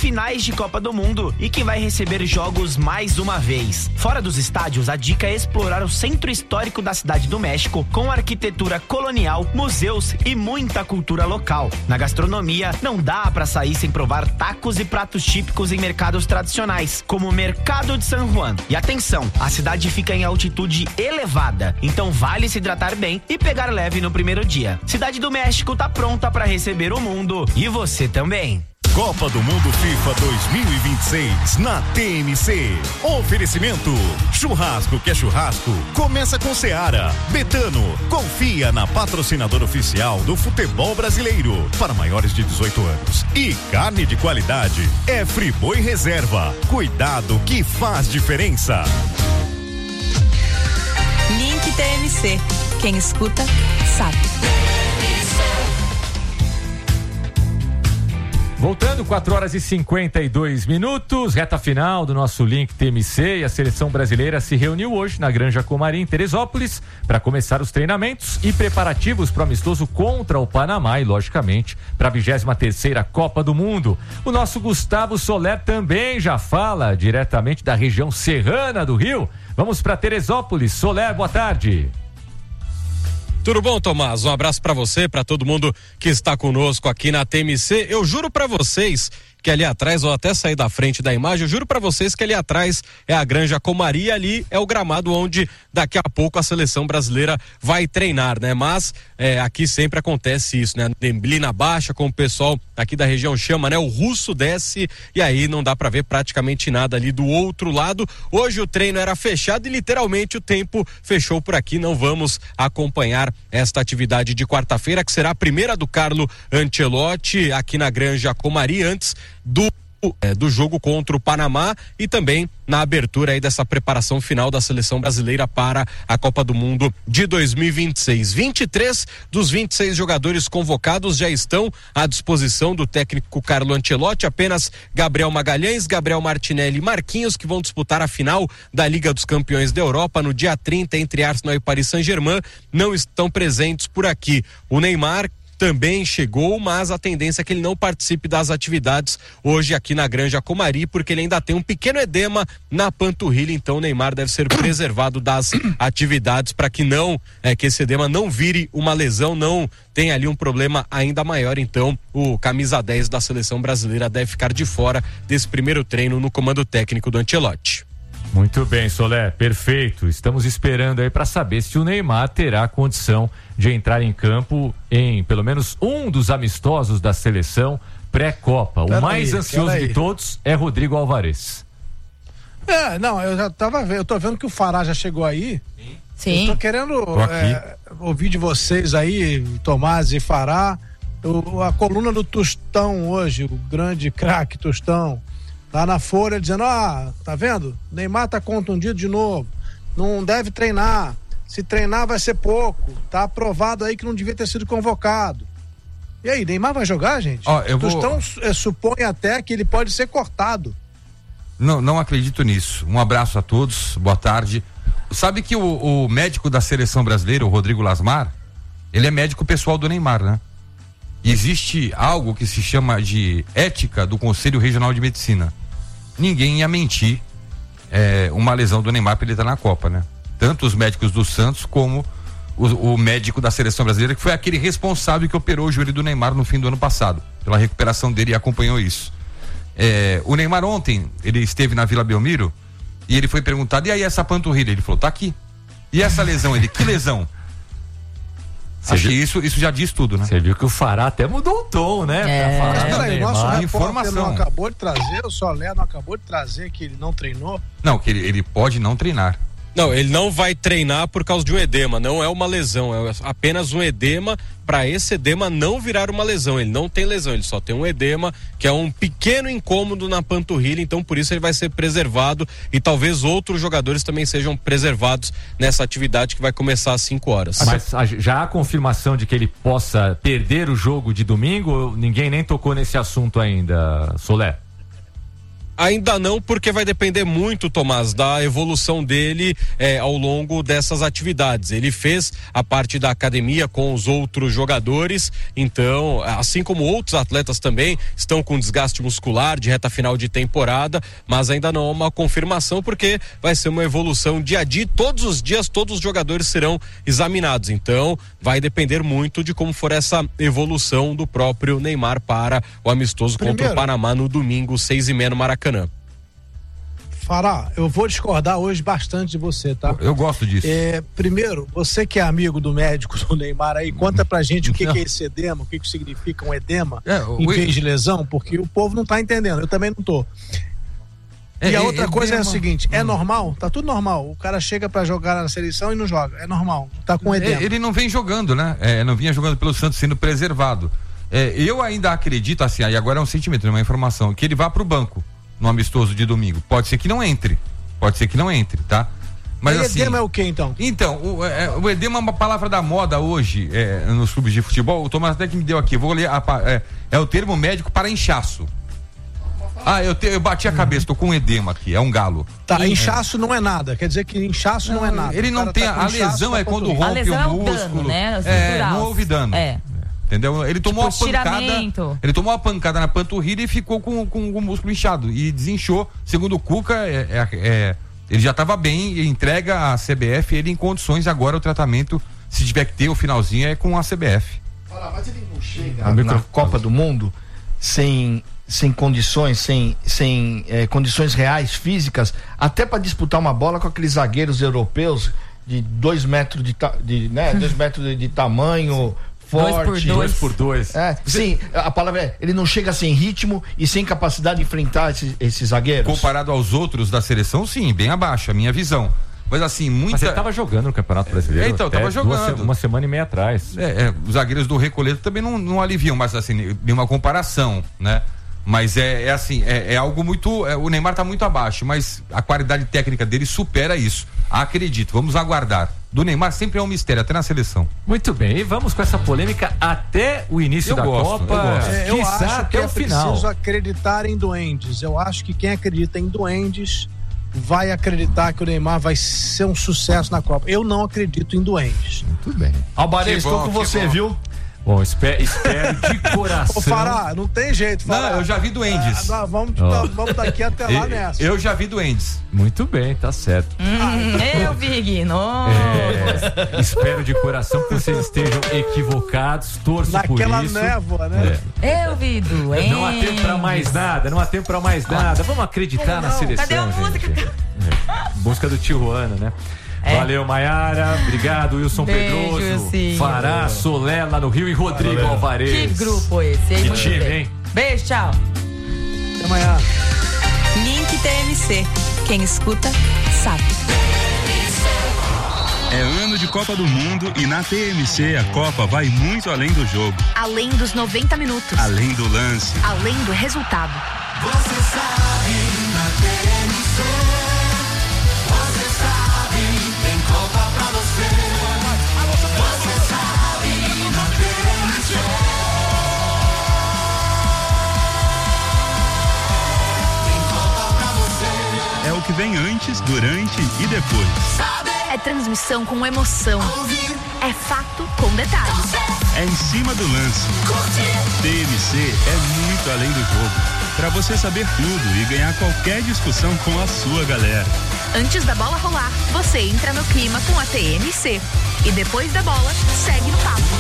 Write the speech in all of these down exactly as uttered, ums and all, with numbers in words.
finais de Copa do Mundo e que vai receber jogos mais uma vez. Fora dos estádios, a dica é explorar o centro histórico da Cidade do México com arquitetura colonial, museus e muita cultura local. Na gastronomia, não dá pra sair sem provar tacos e pratos típicos em mercados tradicionais, como o Mercado de San Juan. E atenção, a cidade fica em altitude elevada, então vale se hidratar bem e pegar leve no primeiro dia. Cidade do México tá pronta pra receber o mundo e você também. Copa do Mundo FIFA dois mil e vinte e seis na T M C. Oferecimento: churrasco que é churrasco, começa com Seara. Betano, confia na patrocinadora oficial do futebol brasileiro para maiores de dezoito anos. E carne de qualidade é Friboi Reserva. Cuidado que faz diferença. Link T M C. Quem escuta, sabe. Voltando, quatro horas e cinquenta e dois minutos, reta final do nosso Link T M C, e a seleção brasileira se reuniu hoje na Granja Comari, em Teresópolis, para começar os treinamentos e preparativos para o amistoso contra o Panamá e, logicamente, para a vigésima terceira Copa do Mundo. O nosso Gustavo Soler também já fala diretamente da região serrana do Rio. Vamos para Teresópolis. Soler, boa tarde. Tudo bom, Tomás? Um abraço para você, para todo mundo que está conosco aqui na T M C. Eu juro para vocês que ali atrás, ou até sair da frente da imagem, eu juro para vocês que ali atrás é a Granja Comari e ali é o gramado onde daqui a pouco a seleção brasileira vai treinar, né? Mas é, aqui sempre acontece isso, né? Neblina baixa, como o pessoal aqui da região chama, né? O russo desce e aí não dá para ver praticamente nada ali do outro lado. Hoje o treino era fechado e literalmente o tempo fechou por aqui. Não vamos acompanhar esta atividade de quarta-feira, que será a primeira do Carlo Ancelotti aqui na Granja Comari, antes do É, do jogo contra o Panamá e também na abertura aí dessa preparação final da seleção brasileira para a Copa do Mundo de dois mil e vinte e seis. vinte e três dos vinte e seis jogadores convocados já estão à disposição do técnico Carlo Ancelotti. Apenas Gabriel Magalhães, Gabriel Martinelli e Marquinhos, que vão disputar a final da Liga dos Campeões da Europa no dia trinta entre Arsenal e Paris Saint-Germain, não estão presentes por aqui. O Neymar também chegou, mas a tendência é que ele não participe das atividades hoje aqui na Granja Comari, porque ele ainda tem um pequeno edema na panturrilha, então o Neymar deve ser preservado das atividades para que não, é, que esse edema não vire uma lesão, não tenha ali um problema ainda maior. Então o camisa dez da seleção brasileira deve ficar de fora desse primeiro treino no comando técnico do Ancelotti. Muito bem, Soler, perfeito. Estamos esperando aí para saber se o Neymar terá condição de entrar em campo em pelo menos um dos amistosos da seleção pré-Copa. O mais aí, ansioso de todos é Rodrigo Alvarez. É, não, eu já tava vendo, eu tô vendo que o Fará já chegou aí. Sim. Eu tô querendo tô é, ouvir de vocês aí, Tomás e Fará, o, a coluna do Tostão hoje, o grande craque Tostão. Lá na Folha dizendo, ah, tá vendo? Neymar tá contundido de novo, não deve treinar, se treinar vai ser pouco, tá aprovado aí que não devia ter sido convocado. E aí, Neymar vai jogar, gente? Ó, eu vou... Tostão é, supõe até que ele pode ser cortado. Não, não acredito nisso. Um abraço a todos, boa tarde. Sabe que o, o médico da seleção brasileira, o Rodrigo Lasmar, ele é médico pessoal do Neymar, né? E existe algo que se chama de ética do Conselho Regional de Medicina. Ninguém ia mentir é, uma lesão do Neymar para ele estar na Copa, né? Tanto os médicos do Santos como o, o médico da seleção brasileira, que foi aquele responsável que operou o joelho do Neymar no fim do ano passado, pela recuperação dele, e acompanhou isso. É, o Neymar ontem, ele esteve na Vila Belmiro e ele foi perguntado, e aí essa panturrilha? Ele falou, tá aqui. E essa lesão? Ele, que lesão? Acho que isso, isso já diz tudo, né? Você viu que o Fará até mudou o tom, né? É. Mas peraí, o nosso repórter informação. não acabou de trazer, o Soler não acabou de trazer que ele não treinou? Não, que ele, ele pode não treinar. Não, ele não vai treinar por causa de um edema, não é uma lesão, é apenas um edema, para esse edema não virar uma lesão. Ele não tem lesão, ele só tem um edema, que é um pequeno incômodo na panturrilha, então por isso ele vai ser preservado, e talvez outros jogadores também sejam preservados nessa atividade que vai começar às cinco horas. Mas já há confirmação de que ele possa perder o jogo de domingo? Ninguém nem tocou nesse assunto ainda, Soler? Ainda não, porque vai depender muito, Tomás, da evolução dele é, ao longo dessas atividades. Ele fez a parte da academia com os outros jogadores, então, assim como outros atletas também, estão com desgaste muscular de reta final de temporada, mas ainda não há uma confirmação, porque vai ser uma evolução dia a dia. Todos os dias, todos os jogadores serão examinados. Então, vai depender muito de como for essa evolução do próprio Neymar para o amistoso Primeiro. contra o Panamá no domingo, seis e meia no Maracanã. Fará, eu vou discordar hoje bastante de você, tá? Eu, eu gosto disso. É, primeiro, você que é amigo do médico do Neymar aí, conta pra gente o que, que é esse edema, o que, que significa um edema é, o, em vez de lesão, porque o povo não tá entendendo, eu também não tô. É, e a outra é, coisa é, é a seguinte, é normal? Tá tudo normal. O cara chega pra jogar na seleção e não joga, é normal, tá com edema. Ele não vem jogando, né? É, não vinha jogando pelo Santos sendo preservado. É, eu ainda acredito, assim, aí agora é um sentimento, não é uma informação, que ele vá pro banco no amistoso de domingo. Pode ser que não entre. Pode ser que não entre, tá? Mas e assim, edema é o que então? Então, o, é, o edema é uma palavra da moda hoje é, nos clubes de futebol. O Tomás até que me deu aqui, vou ler. A, é, é o termo médico para inchaço. Ah, eu, te, eu bati a cabeça, tô com edema aqui, é um galo. Tá, inchaço é. não é nada, quer dizer que inchaço não, não é nada. Ele não tem, tá a lesão é quando rompe o músculo. É, dano, né? é, não houve dano. É. Entendeu? Ele tomou tipo, uma pancada. Ele tomou uma pancada na panturrilha e ficou com, com, com o músculo inchado. E desinchou. Segundo o Cuca, é, é, é, ele já estava bem e entrega a C B F ele em condições. Agora o tratamento, se tiver que ter o finalzinho, é com a C B F. Fala, mas ele não chega na, na Copa do Mundo sem, sem condições, sem, sem é, condições reais, físicas, até para disputar uma bola com aqueles zagueiros europeus de dois metros de, de, né, dois metros de, de tamanho. Forte. Dois por dois. Dois por dois. É, sim, a palavra é, ele não chega sem ritmo e sem capacidade de enfrentar esses, esses zagueiros. Comparado aos outros da seleção, sim, bem abaixo, a minha visão. Mas assim, muita... Mas ele estava jogando no Campeonato Brasileiro. É, então, estava jogando. Duas, uma semana e meia atrás. É, é, os zagueiros do Recoleto também não, não aliviam, mas assim, nenhuma comparação, né? Mas é, é assim, é, é algo muito... É, o Neymar está muito abaixo, mas a qualidade técnica dele supera isso. Acredito, vamos aguardar. Do Neymar sempre é um mistério, até na seleção. Muito bem, e vamos com essa polêmica até o início eu da gosto, Copa. Eu, gosto. É, eu acho até que o é final. preciso acreditar em duendes. Eu acho que quem acredita em duendes vai acreditar que o Neymar vai ser um sucesso na Copa. Eu não acredito em duendes. Muito bem. Albanês, estou com você, bom. viu? Bom, espero, espero de coração. Ô, Fará, não tem jeito, Fará. Não, eu já vi duendes. Ah, vamos, oh. vamos daqui até lá eu, nessa. Eu já vi duendes. Muito bem, tá certo. Hum, eu vi, Guino. É, espero de coração que vocês estejam equivocados. Torço Naquela por isso. Naquela névoa, né? É. Eu vi doente. Não há tempo pra mais nada, não há tempo pra mais nada. Vamos acreditar não, na seleção, cadê a música? gente. É. Busca do Tijuana, né? É. Valeu, Maiara. Obrigado, Wilson Beijo, Pedroso. Sim. Fará, Solé lá no Rio e Rodrigo Valeu. Alvarez. Que grupo esse, hein? Que time, hein? Beijo, tchau. Até amanhã. Link T M C. Quem escuta, sabe. É ano de Copa do Mundo e na T M C a Copa vai muito além do jogo. Além dos noventa minutos. Além do lance. Além do resultado. Você sabe na T M C. Você sabe, tem Copa pra você. Você sabe na T M C. Tem Copa pra você. É o que vem antes, durante e depois. Sabe? É transmissão com emoção. Ouvir. É fato com detalhes. É em cima do lance. Curtir. T M C é muito além do jogo. Pra você saber tudo e ganhar qualquer discussão com a sua galera. Antes da bola rolar, você entra no clima com a T M C. E depois da bola, segue no papo.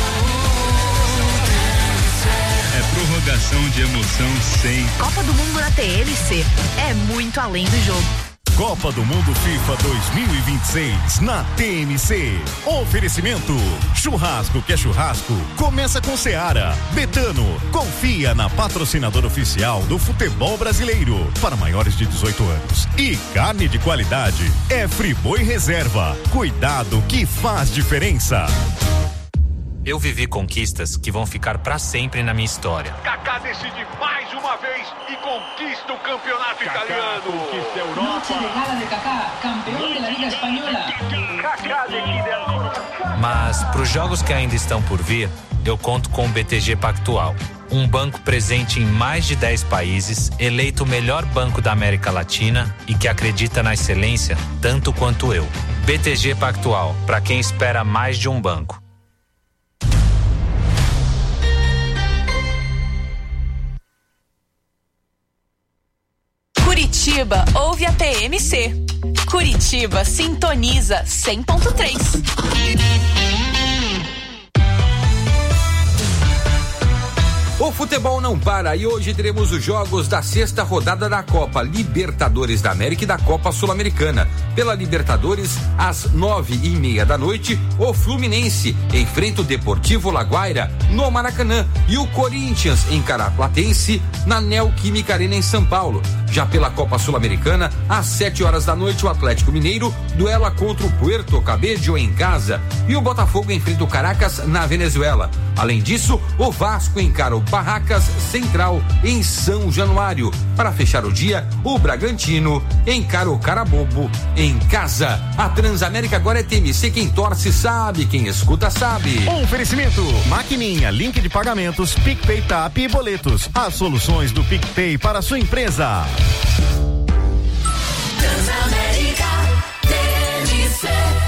É prorrogação de emoção sem. Copa do Mundo na T M C. É muito além do jogo. Copa do Mundo FIFA dois mil e vinte e seis na T M C. Oferecimento: churrasco que é churrasco, começa com Seara. Betano, confia na patrocinadora oficial do futebol brasileiro para maiores de dezoito anos. E carne de qualidade é Friboi Reserva. Cuidado que faz diferença. Eu vivi conquistas que vão ficar pra sempre na minha história. Kaká decide mais uma vez e conquista o campeonato Kaká italiano. Conquista a Europa. Noche de gala de Kaká, campeão da Liga Espanhola. Kaká decide ancora. Mas pros jogos que ainda estão por vir, eu conto com o B T G Pactual. Um banco presente em mais de dez países, eleito o melhor banco da América Latina e que acredita na excelência tanto quanto eu. B T G Pactual, para quem espera mais de um banco. Curitiba ouve a T M C. Curitiba sintoniza cem ponto três. O futebol não para e hoje teremos os jogos da sexta rodada da Copa Libertadores da América e da Copa Sul-Americana. Pela Libertadores, às nove e meia da noite, o Fluminense enfrenta o Deportivo Laguaira no Maracanã e o Corinthians encara a Platense na Neoquímica Arena em São Paulo. Já pela Copa Sul-Americana, às sete horas da noite, o Atlético Mineiro duela contra o Puerto Cabello em casa e o Botafogo enfrenta o Caracas na Venezuela. Além disso, o Vasco encara o Barracas Central em São Januário. Para fechar o dia, o Bragantino encara o Carabobo em casa. A Transamérica agora é T M C, quem torce sabe, quem escuta sabe. Oferecimento, Maquininha, link de pagamentos, PicPay, Tap e boletos. As soluções do PicPay para a sua empresa. Transamérica T M C.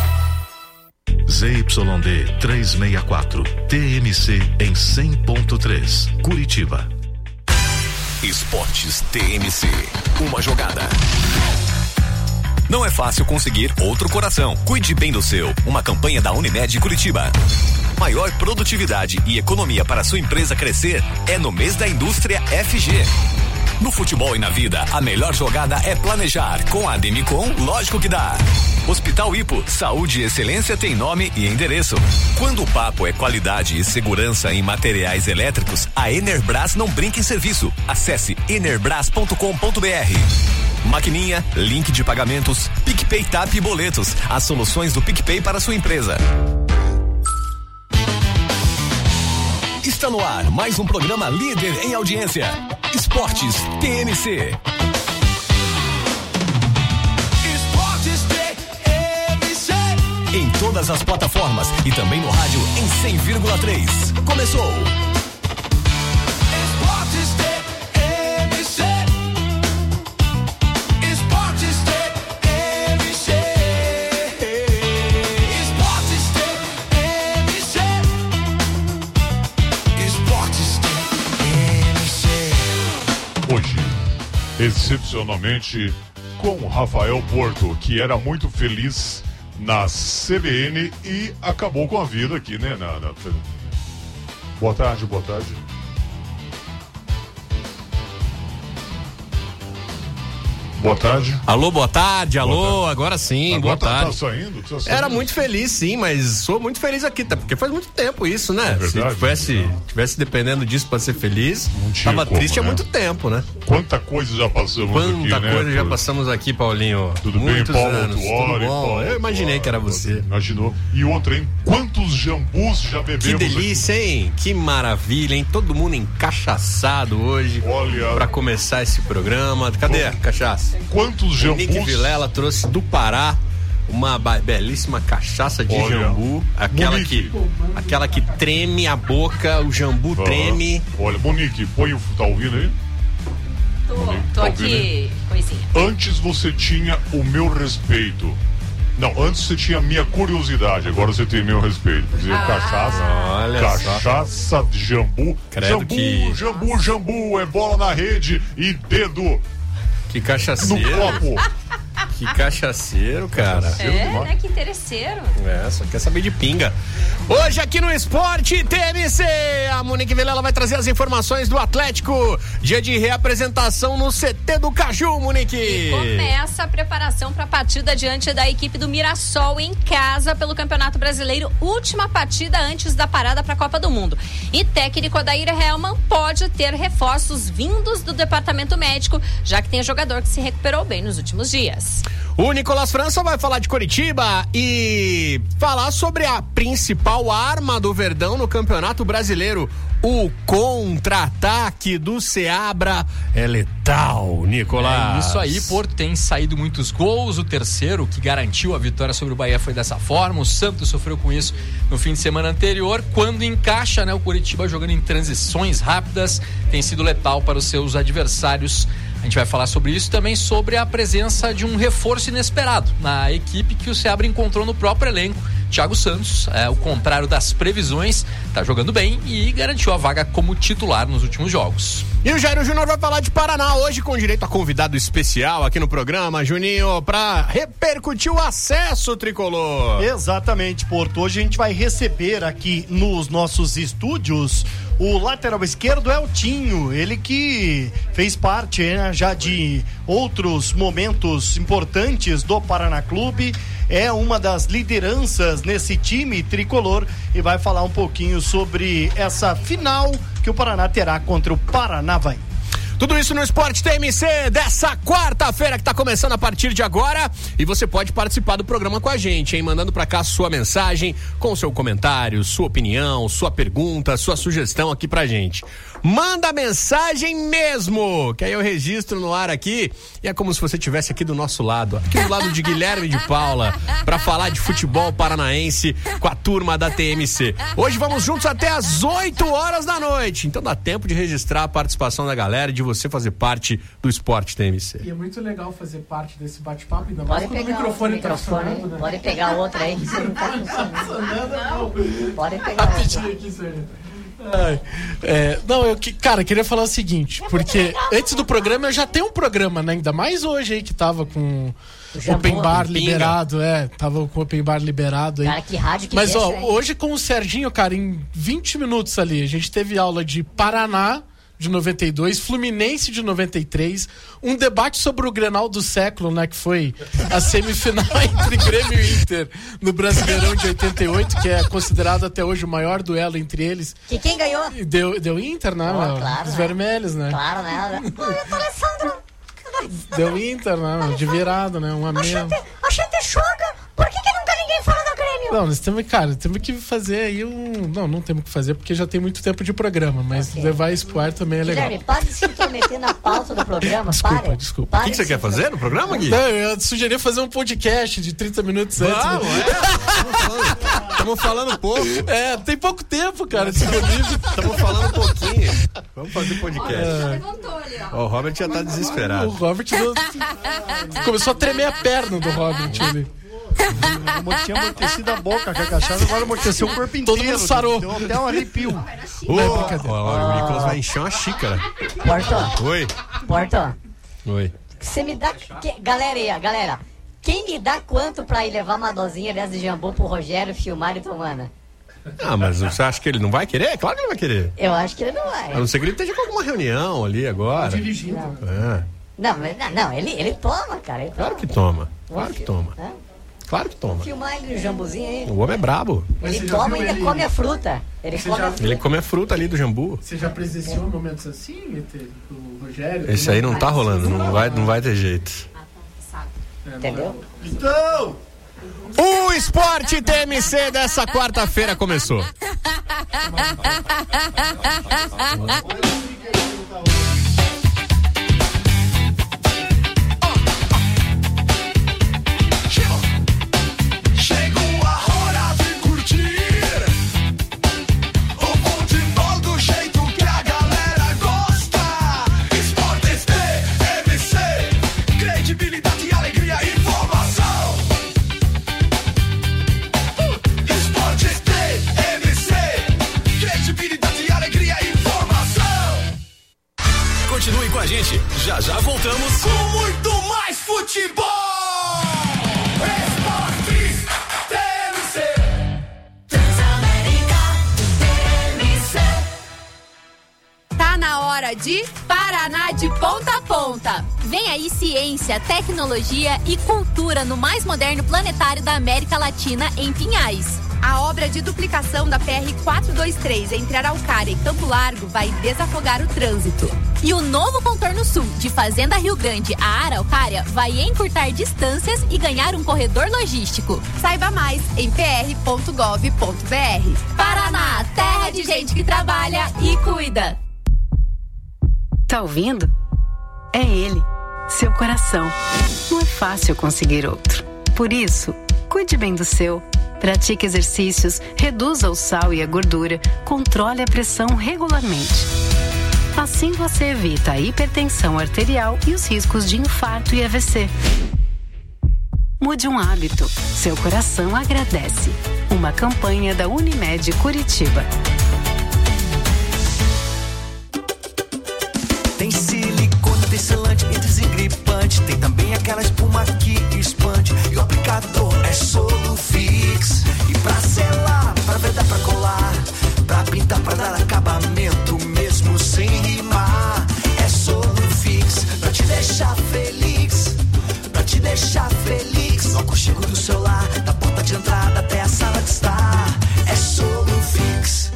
Z Y D trezentos e sessenta e quatro, T M C em cem ponto três, Curitiba. Esportes T M C, uma jogada. Não é fácil conseguir outro coração. Cuide bem do seu. Uma campanha da Unimed Curitiba. Maior produtividade e economia para sua empresa crescer é no mês da indústria F G. No futebol e na vida, a melhor jogada é planejar. Com a Demicon, lógico que dá. Hospital Hipo, saúde e excelência tem nome e endereço. Quando o papo é qualidade e segurança em materiais elétricos, a Enerbras não brinca em serviço. Acesse enerbras ponto com ponto br. Maquininha, link de pagamentos, PicPay, Tap e boletos. As soluções do PicPay para sua empresa. Está no ar mais um programa líder em audiência. Esportes T M C. Esportes T M C. Em todas as plataformas e também no rádio em cem vírgula três. Começou. Esportes T M C. Esportes T M C. Esportes T M C. Esportes T M C. Hoje, excepcionalmente, com Rafael Porto, que era muito feliz na C B N e acabou com a vida aqui, né? Na, na... Boa tarde, boa tarde. Boa tarde. Alô, boa tarde, alô, boa tarde. Agora sim, Agora boa tá, tarde. Tá saindo, tá saindo? Era muito feliz, sim, mas sou muito feliz aqui, tá? Porque faz muito tempo isso, né? É verdade, Se tivesse, é tivesse dependendo disso pra ser feliz, não tinha tava como, triste né? há muito tempo, né? Quanta coisa já passamos Quanta aqui, né? coisa já passamos aqui, Paulinho. Tudo Muitos bem, Paulo anos, Tuori, tudo bom? Paulo Eu imaginei Tuori, que era você. Imaginou. E outra, hein? Quantos jambus já bebemos? Que delícia, aqui? hein? Que maravilha, hein? Todo mundo encaixaçado hoje. Olha. Pra começar esse programa. Cadê a cachaça? Quantos jambus? O Nick Vilela trouxe do Pará uma belíssima cachaça de Olha. jambu. Aquela que, aquela que treme a boca, o jambu Ah, treme. Olha, Monique, põe o. Tá ouvindo aí? Tô, Monique, tô tá aqui, ouvindo aí? coisinha. Antes você tinha o meu respeito. Não, antes você tinha a minha curiosidade, agora você tem meu respeito. Quer dizer, Ah. cachaça. Olha cachaça de jambu. Credo jambu, que- jambu, jambu, é bola na rede e dedo Que no cachaceiro. copo. Que cachaceiro, cara. É, né? Que interesseiro. É, só quer saber de pinga. Hoje aqui no Esporte T M C, a Monique Vilela vai trazer as informações do Atlético. Dia de reapresentação no C T do Caju, Monique. E começa a preparação para a partida diante da equipe do Mirassol em casa pelo Campeonato Brasileiro, última partida antes da parada para a Copa do Mundo. E técnico Odair Hellmann pode ter reforços vindos do departamento médico, já que tem jogador que se recuperou bem nos últimos dias. O Nicolas França vai falar de Coritiba e falar sobre a principal arma do Verdão no Campeonato Brasileiro. O contra-ataque do Seabra é letal, Nicolas. É isso aí, Porto tem saído muitos gols. O terceiro que garantiu a vitória sobre o Bahia foi dessa forma. O Santos sofreu com isso no fim de semana anterior. Quando encaixa, né, o Coritiba jogando em transições rápidas, tem sido letal para os seus adversários. A gente vai falar sobre isso também, sobre a presença de um reforço inesperado na equipe que o Seabra encontrou no próprio elenco. Thiago Santos, é o contrário das previsões, tá jogando bem e garantiu a vaga como titular nos últimos jogos. E o Jairo Júnior vai falar de Paraná hoje com direito a convidado especial aqui no programa, Juninho, para repercutir o acesso tricolor. Exatamente, Porto. Hoje a gente vai receber aqui nos nossos estúdios o lateral esquerdo Eltinho, ele que fez parte, né, já de outros momentos importantes do Paraná Clube, é uma das lideranças nesse time tricolor e vai falar um pouquinho sobre essa final que o Paraná terá contra o Paranavaí. Tudo isso no Esporte T M C dessa quarta-feira que tá começando a partir de agora, e você pode participar do programa com a gente, hein? Mandando pra cá sua mensagem com seu comentário, sua opinião, sua pergunta, sua sugestão aqui pra gente. Manda mensagem mesmo, que aí eu registro no ar aqui e é como se você estivesse aqui do nosso lado, aqui do lado de Guilherme de Paula, pra falar de futebol paranaense com a turma da T M C. Hoje vamos juntos até às oito horas da noite, então dá tempo de registrar a participação da galera e de você fazer parte do Esporte T M C. E é muito legal fazer parte desse bate-papo, ainda mais quando o microfone tá funcionando, né? Pode pegar outra aí que você não tá funcionando. Pode pegar outra. Ai, é, não, eu que, cara, queria falar o seguinte, porque antes do programa eu já tenho um programa, né? Ainda mais hoje aí que tava com o Open Bar liberado, é, tava com o Open Bar liberado aí. Cara, que rádio que Mas ó, deixa, hoje com o Serginho, cara, em vinte minutos ali, a gente teve aula de Paraná de noventa e dois, Fluminense de noventa e três, um debate sobre o Grenal do século, né, que foi a semifinal entre Grêmio e Inter no Brasileirão de oitenta e oito, que é considerado até hoje o maior duelo entre eles. Que quem ganhou? Deu, deu Inter, né, oh, meu? Claro, Os né? vermelhos, né? Claro, né? Alessandro. Deu Inter, né? De virada, né? Um a menos. A gente joga. Por que, que nunca ninguém fala do Grêmio? Não, nós temos, cara, temos que fazer aí um... Não, não temos que fazer porque já tem muito tempo de programa, mas okay. levar isso pro ar também é legal. Guilherme, pode se intrometer na pauta do programa, Desculpa, pare. desculpa. O que, que você quer fazer no programa, Gui? Não, eu sugeria fazer um podcast de trinta minutos antes. Ah, né? é? Estamos falando pouco. É, tem pouco tempo, cara, disponível. Estamos falando um pouquinho. Vamos fazer podcast. É. O Robert já tá desesperado. O Robert não... começou a tremer a perna do Robert ali. Tinha amortecido a boca com a cachaça, agora amorteceu o corpo inteiro. Todo mundo sarou. Deu até um arrepio. Oh, oh, o Nicolas vai encher uma xícara. Porto. Oi. Porto. Oi. Você me dá... Que... Galera aí, galera. Quem me dá quanto pra ir levar uma dosinha dessa de jambu pro Rogério filmar e tomando? Ah, mas você acha que ele não vai querer? Claro que ele vai querer. Eu acho que ele não vai. A não ser que ele esteja com alguma reunião ali agora. Dirigindo. É. Não, mas, não, não ele, ele toma, cara. Ele toma. Claro que toma. Claro que toma. É? Claro que toma. Filmar ele no jambuzinho aí. O homem é brabo. Ele toma e ainda ele... come a fruta. Ele come, já... a fruta. Ele come a fruta ali do jambu. Você já presenciou momentos assim, o Rogério? Esse aí não tá rolando, não vai, não vai ter jeito. Entendeu? Então, o Esporte T M C dessa quarta-feira começou. Chegou a hora de curtir o futebol do jeito que a galera gosta. Esportes T M C, credibilidade, alegria e informação. Esportes T M C, credibilidade, alegria e informação. Continue com a gente, já já voltamos com muito mais futebol. Esportes T M C, Transamérica T M C. Tá na hora de Paraná de ponta a ponta. Vem aí ciência, tecnologia e cultura no mais moderno planetário da América Latina em Pinhais. A obra de duplicação da P R quatrocentos e vinte e três entre Araucária e Campo Largo vai desafogar o trânsito. E o novo contorno sul de Fazenda Rio Grande a Araucária vai encurtar distâncias e ganhar um corredor logístico. Saiba mais em p r ponto gov ponto b r. Paraná, terra de gente que trabalha e cuida. Tá ouvindo? É ele, seu coração. Não é fácil conseguir outro. Por isso, cuide bem do seu. Pratique exercícios, reduza o sal e a gordura, controle a pressão regularmente. Assim você evita a hipertensão arterial e os riscos de infarto e A V C. Mude um hábito. Seu coração agradece. Uma campanha da Unimed Curitiba. Tem silicone, tem selante e desengripante. Tem também aquela espuma que expande. E o aplicador é Solufix. E pra selar, pra vedar, pra colar, pra pintar, pra dar acabamento, mesmo sem rimar. É Solufix, pra te deixar feliz. Pra te deixar feliz. No aconchego do celular, da porta de entrada até a sala de estar. É Solufix.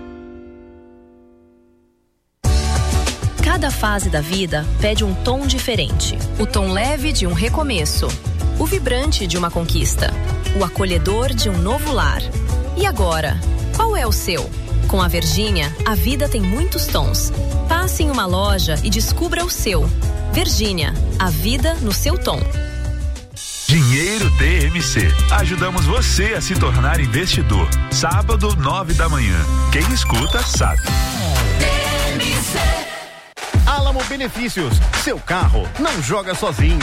Cada fase da vida pede um tom diferente. O tom leve de um recomeço, o vibrante de uma conquista, o acolhedor de um novo lar. E agora, qual é o seu? Com a Virgínia, a vida tem muitos tons. Passe em uma loja e descubra o seu. Virgínia, a vida no seu tom. Dinheiro T M C. Ajudamos você a se tornar investidor. Sábado, nove da manhã. Quem escuta, sabe. T M C. Álamo Benefícios, seu carro não joga sozinho.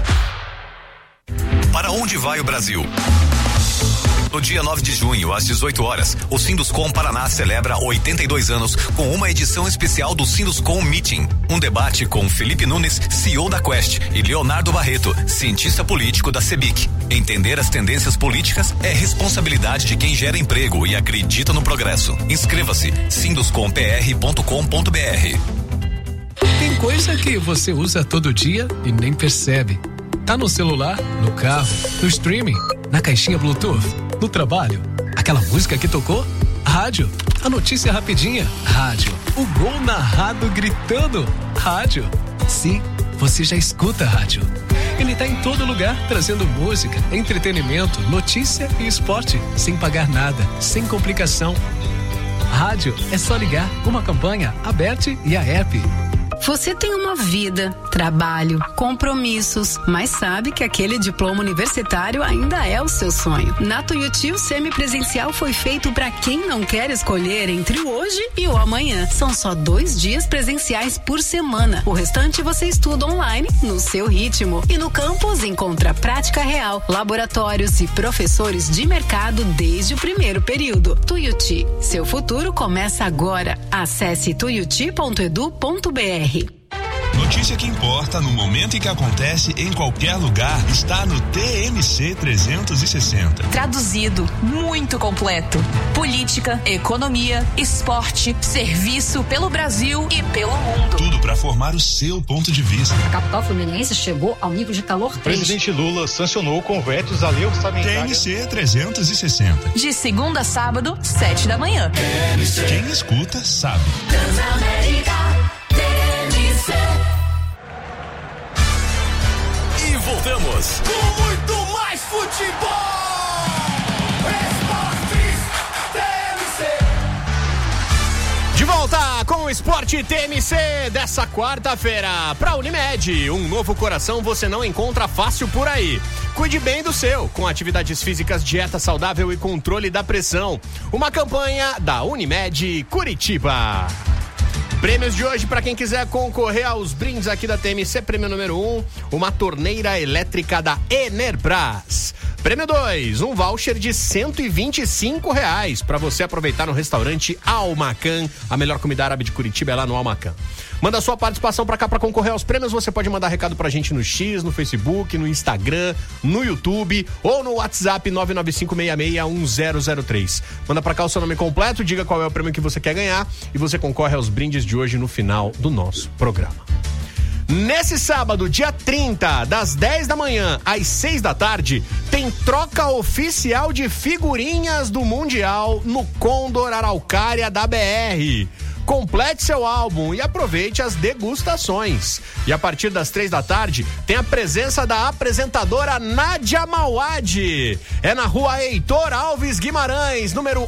Para onde vai o Brasil? No dia nove de junho, às dezoito horas, o Sinduscom Paraná celebra oitenta e dois anos com uma edição especial do Sinduscom Meeting. Um debate com Felipe Nunes, C E O da Quest, e Leonardo Barreto, cientista político da CEBIC. Entender as tendências políticas é responsabilidade de quem gera emprego e acredita no progresso. Inscreva-se, sinduscom p r ponto com ponto b r. Tem coisa que você usa todo dia e nem percebe. Tá no celular, no carro, no streaming, na caixinha Bluetooth, no trabalho. Aquela música que tocou? Rádio. A notícia rapidinha? Rádio. O gol narrado gritando? Rádio. Sim, você já escuta rádio. Ele tá em todo lugar, trazendo música, entretenimento, notícia e esporte, sem pagar nada, sem complicação. Rádio é só ligar, uma campanha, Aberte e a app. Você tem uma vida, trabalho, compromissos, mas sabe que aquele diploma universitário ainda é o seu sonho. Na Tuiuti, o semipresencial foi feito para quem não quer escolher entre o hoje e o amanhã. São só dois dias presenciais por semana. O restante você estuda online, no seu ritmo. E no campus encontra prática real, laboratórios e professores de mercado desde o primeiro período. Tuiuti, seu futuro começa agora. Acesse tuiuti ponto edu ponto b r. Notícia que importa no momento em que acontece em qualquer lugar está no T M C trezentos e sessenta. Traduzido, muito completo. Política, economia, esporte, serviço pelo Brasil e pelo mundo. Tudo para formar o seu ponto de vista. A capital fluminense chegou ao nível de calor três. O presidente Lula sancionou convetes à lei orçamentária. T M C trezentos e sessenta. De segunda a sábado, sete da manhã. Quem escuta, sabe. E voltamos Com muito mais futebol. Esportes T M C. De volta com o Esporte T M C dessa quarta-feira. Pra Unimed, um novo coração você não encontra fácil por aí. Cuide bem do seu, com atividades físicas, dieta saudável e controle da pressão. Uma campanha da Unimed Curitiba. Prêmios de hoje para quem quiser concorrer aos brindes aqui da T M C. Prêmio número um, uma torneira elétrica da Enerbras. Prêmio dois, um voucher de cento e vinte e cinco reais para você aproveitar no restaurante Almacan. A melhor comida árabe de Curitiba é lá no Almacan. Manda sua participação pra cá pra concorrer aos prêmios. Você pode mandar recado pra gente no X, no Facebook, no Instagram, no YouTube ou no WhatsApp nove nove cinco seis seis um zero zero três. Manda pra cá o seu nome completo, diga qual é o prêmio que você quer ganhar e você concorre aos brindes de hoje no final do nosso programa. Nesse sábado, dia trinta, das dez da manhã às seis da tarde, tem troca oficial de figurinhas do Mundial no Condor Araucária da B R. Complete seu álbum e aproveite as degustações. E a partir das três da tarde, tem a presença da apresentadora Nádia Mauad. É na rua Heitor Alves Guimarães, número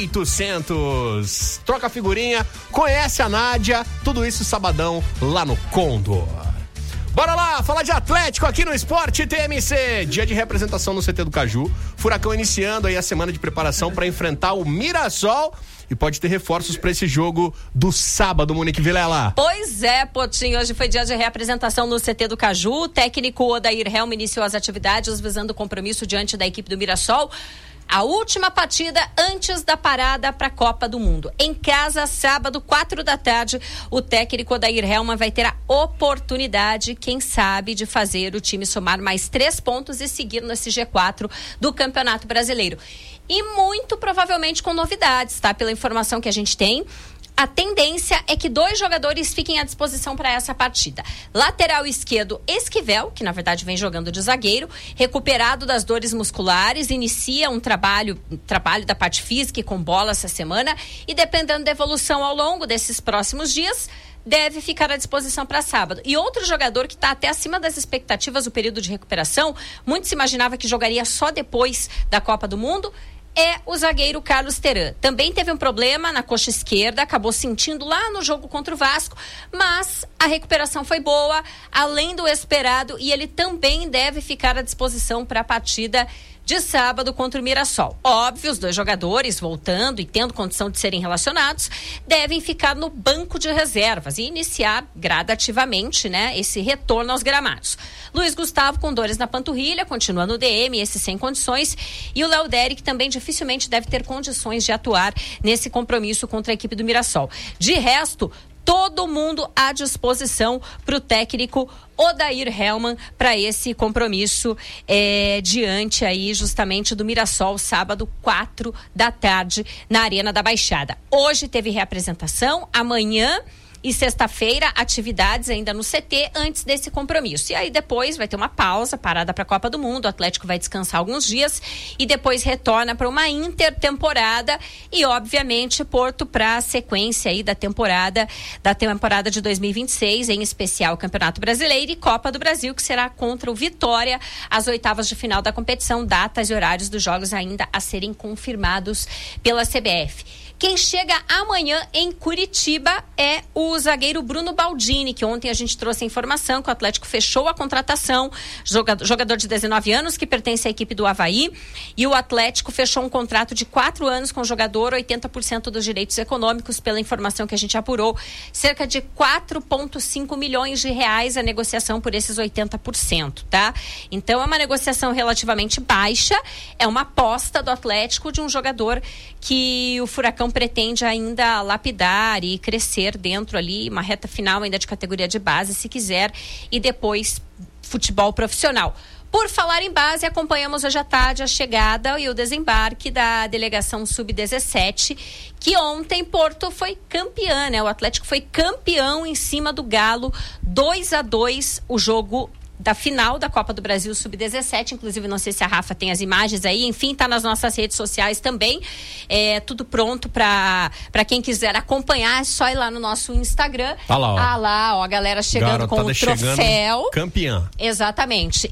oitocentos. Troca figurinha, conhece a Nádia, tudo isso sabadão lá no Condor. Bora lá, falar de Atlético aqui no Esporte T M C. Dia de representação no C T do Caju. Furacão iniciando aí a semana de preparação para enfrentar o Mirassol. E pode ter reforços para esse jogo do sábado, Monique Vilela. Pois é, Potinho. Hoje foi dia de reapresentação no C T do Caju. O técnico Odair Helma iniciou as atividades visando o compromisso diante da equipe do Mirassol. A última partida antes da parada para a Copa do Mundo. Em casa, sábado, quatro da tarde, o técnico Odair Helma vai ter a oportunidade, quem sabe, de fazer o time somar mais três pontos e seguir nesse G quatro do Campeonato Brasileiro. E muito provavelmente com novidades, tá? Pela informação que a gente tem. A tendência é que dois jogadores fiquem à disposição para essa partida. Lateral esquerdo, Esquivel, que na verdade vem jogando de zagueiro, recuperado das dores musculares, inicia um trabalho, um trabalho da parte física e com bola essa semana e dependendo da evolução ao longo desses próximos dias, deve ficar à disposição para sábado. E outro jogador que está até acima das expectativas do período de recuperação, muito se imaginava que jogaria só depois da Copa do Mundo, é o zagueiro Carlos Teran. Também teve um problema na coxa esquerda, acabou sentindo lá no jogo contra o Vasco, mas a recuperação foi boa, além do esperado, e ele também deve ficar à disposição para a partida de sábado contra o Mirassol. Óbvio, os dois jogadores, voltando e tendo condição de serem relacionados, devem ficar no banco de reservas e iniciar gradativamente, né, esse retorno aos gramados. Luiz Gustavo com dores na panturrilha, continua no D M, esse sem condições, e o Léo Derek também dificilmente deve ter condições de atuar nesse compromisso contra a equipe do Mirassol. De resto, todo mundo à disposição para o técnico Odair Helma para esse compromisso é, diante aí justamente do Mirassol, sábado, quatro da tarde, na Arena da Baixada. Hoje teve reapresentação, amanhã e sexta-feira, atividades ainda no C T antes desse compromisso. E aí depois vai ter uma pausa, parada para a Copa do Mundo, o Atlético vai descansar alguns dias e depois retorna para uma intertemporada e, obviamente, Porto para a sequência aí da temporada, da temporada de dois mil e vinte e seis, em especial o Campeonato Brasileiro e Copa do Brasil, que será contra o Vitória, as oitavas de final da competição, datas e horários dos jogos ainda a serem confirmados pela C B F. Quem chega amanhã em Curitiba é o zagueiro Bruno Baldini, que ontem a gente trouxe a informação que o Atlético fechou a contratação, jogador, jogador de dezenove anos que pertence à equipe do Avaí, e o Atlético fechou um contrato de quatro anos com o jogador, oitenta por cento dos direitos econômicos, pela informação que a gente apurou, cerca de quatro vírgula cinco milhões de reais a negociação por esses oitenta por cento, tá? Então é uma negociação relativamente baixa, é uma aposta do Atlético de um jogador que o Furacão pretende ainda lapidar e crescer dentro ali, uma reta final ainda de categoria de base, se quiser, e depois futebol profissional. Por falar em base, acompanhamos hoje à tarde a chegada e o desembarque da delegação sub dezessete, que ontem Porto foi campeã, né? O Atlético foi campeão em cima do Galo, dois a dois, o jogo da final da Copa do Brasil sub dezessete, inclusive não sei se a Rafa tem as imagens aí, enfim, tá nas nossas redes sociais também, é tudo pronto para para quem quiser acompanhar, é só ir lá no nosso Instagram. Tá lá, ó. Ah lá, ó, a galera chegando com o troféu. Campeã. Exatamente.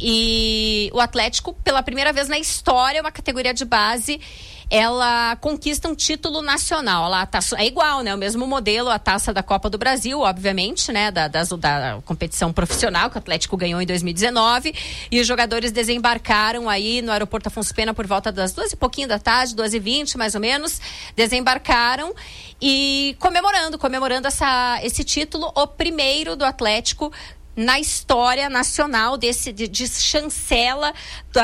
E o Atlético, pela primeira vez na história, uma categoria de base, ela conquista um título nacional. Ela tá, é igual, né? O mesmo modelo, a taça da Copa do Brasil, obviamente, né? Da, das, da competição profissional que o Atlético ganhou em dois mil e dezenove. E os jogadores desembarcaram aí no aeroporto Afonso Pena por volta das duas e pouquinho da tarde, duas e vinte, mais ou menos. Desembarcaram e comemorando, comemorando essa, esse título, o primeiro do Atlético na história nacional desse, de, de chancela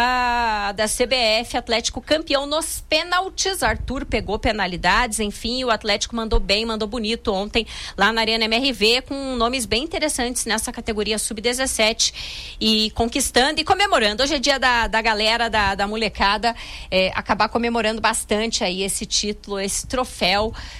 da, da C B F, Atlético campeão nos pênaltis. Arthur pegou penalidades, enfim, o Atlético mandou bem, mandou bonito ontem lá na Arena M R V, com nomes bem interessantes nessa categoria sub dezessete e conquistando e comemorando. Hoje é dia da, da galera, da, da molecada, é, acabar comemorando bastante aí esse título, esse troféu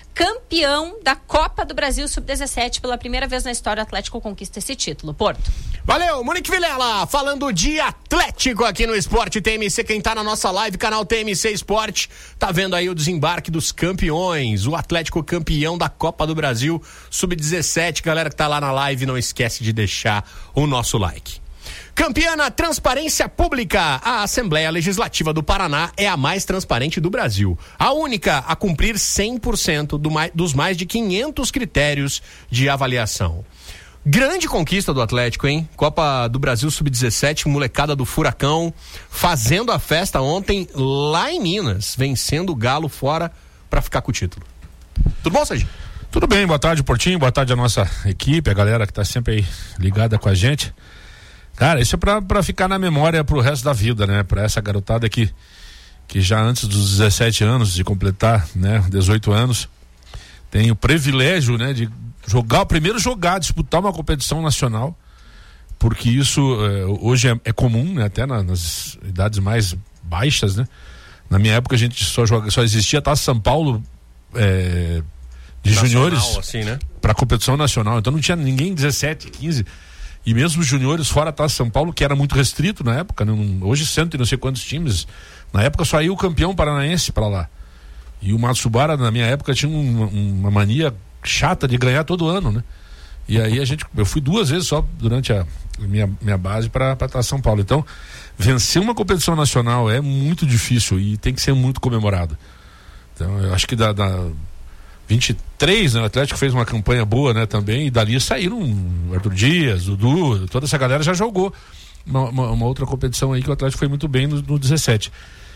campeão da Copa do Brasil sub dezessete. Pela primeira vez na história, o Atlético conquista esse título. Porto. Valeu, Monique Vilela, falando de Atlético aqui no Esporte T M C. Quem tá na nossa live, canal T M C Esporte, tá vendo aí o desembarque dos campeões, o Atlético campeão da Copa do Brasil sub dezessete. Galera que tá lá na live, não esquece de deixar o nosso like. Campeã na transparência pública, a Assembleia Legislativa do Paraná é a mais transparente do Brasil. A única a cumprir cem por cento do mais, dos mais de quinhentos critérios de avaliação. Grande conquista do Atlético, hein? Copa do Brasil sub dezessete, molecada do Furacão, fazendo a festa ontem lá em Minas, vencendo o Galo fora para ficar com o título. Tudo bom, Sérgio? Tudo bem, boa tarde, Portinho, boa tarde a nossa equipe, a galera que tá sempre aí ligada com a gente. Cara, isso é pra, pra ficar na memória pro resto da vida, né? Pra essa garotada que, que já antes dos dezessete anos, de completar, né? dezoito anos, tem o privilégio, né? De jogar, primeiro jogar, disputar uma competição nacional, porque isso eh, hoje é, é comum, né? Até na, nas idades mais baixas, né? Na minha época a gente só, joga, só existia Taça São Paulo eh, de nacional, juniores assim, né? Pra competição nacional, então não tinha ninguém dezessete, quinze. E mesmo os juniores fora a Taça São Paulo, que era muito restrito na época, não, hoje cento e não sei quantos times, na época só ia o campeão paranaense para lá. E o Matsubara, na minha época, tinha uma, uma mania chata de ganhar todo ano, né? E aí a gente, eu fui duas vezes só durante a minha, minha base para a Taça São Paulo. Então, vencer uma competição nacional é muito difícil e tem que ser muito comemorado. Então, eu acho que da... da vinte e três, né? O Atlético fez uma campanha boa, né? Também, e dali saíram o Arthur Dias, Dudu, toda essa galera já jogou uma, uma, uma outra competição aí que o Atlético foi muito bem no, no dezessete.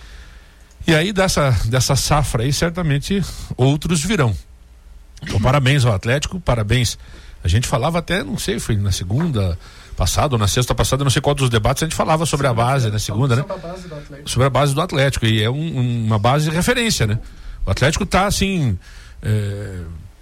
E aí dessa, dessa safra aí, certamente outros virão. Então, parabéns ao Atlético, parabéns. A gente falava até, não sei, foi na segunda passada ou na sexta passada, não sei qual dos debates, a gente falava sobre a base, na segunda, né? Sobre a base do Atlético, e é um, uma base de referência, né? O Atlético tá assim... É,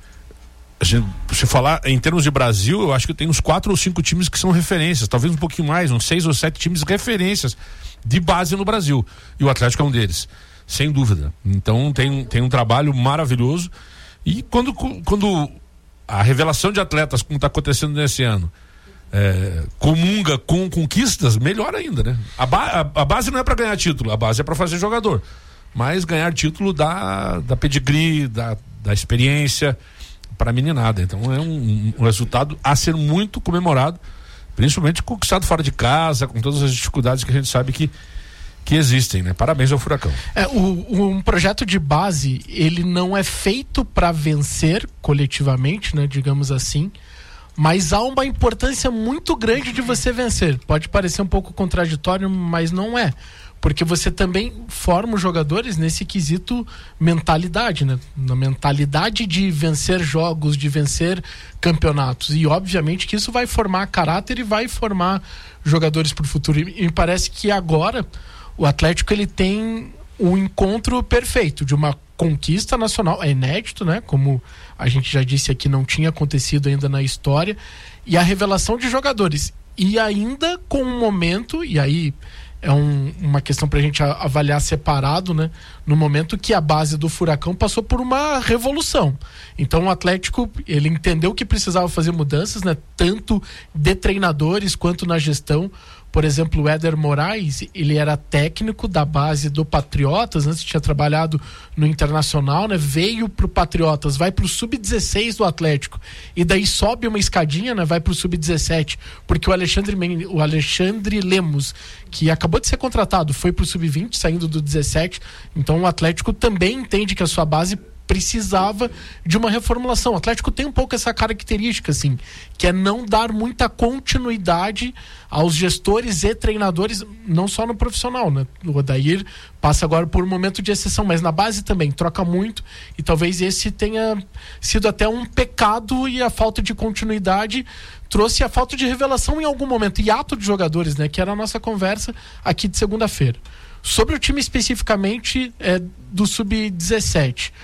a gente, se falar em termos de Brasil, eu acho que tem uns quatro ou cinco times que são referências, talvez um pouquinho mais, uns seis ou sete times referências de base no Brasil, e o Atlético é um deles, sem dúvida. Então tem, tem um trabalho maravilhoso, e quando, quando a revelação de atletas, como está acontecendo nesse ano, é, comunga com conquistas, melhor ainda, né? A, ba, a, a base não é para ganhar título, a base é para fazer jogador, mas ganhar título da, da pedigree, da, da experiência para a meninada. Então é um, um resultado a ser muito comemorado, principalmente conquistado fora de casa, com todas as dificuldades que a gente sabe que, que existem, né? Parabéns ao Furacão. É, o, um projeto de base, ele não é feito para vencer coletivamente, né? Digamos assim, mas há uma importância muito grande de você vencer. Pode parecer um pouco contraditório, mas não é. Porque você também forma os jogadores nesse quesito mentalidade, né? Na mentalidade de vencer jogos, de vencer campeonatos. E obviamente que isso vai formar caráter e vai formar jogadores para o futuro. E me parece que agora o Atlético ele tem um encontro perfeito de uma conquista nacional. É inédito, né? Como a gente já disse aqui, não tinha acontecido ainda na história. E a revelação de jogadores. E ainda com um momento, e aí... é um, uma questão pra gente avaliar separado, né? No momento que a base do Furacão passou por uma revolução. Então o Atlético, ele entendeu que precisava fazer mudanças, né? Tanto de treinadores quanto na gestão. Por exemplo, o Éder Moraes, ele era técnico da base do Patriotas, antes tinha trabalhado no Internacional, né? Veio pro Patriotas, vai pro sub dezesseis do Atlético, e daí sobe uma escadinha, né? Vai pro sub dezessete, porque o Alexandre, Men- o Alexandre Lemos, que acabou de ser contratado, foi pro sub vinte, saindo do dezessete, então o Atlético também entende que a sua base precisava de uma reformulação. O Atlético tem um pouco essa característica, assim, que é não dar muita continuidade aos gestores e treinadores, não só no profissional, né? O Odair passa agora por um momento de exceção, mas na base também troca muito, e talvez esse tenha sido até um pecado, e a falta de continuidade trouxe a falta de revelação em algum momento, hiato de jogadores, né? Que era a nossa conversa aqui de segunda-feira. Sobre o time especificamente é, do sub dezessete,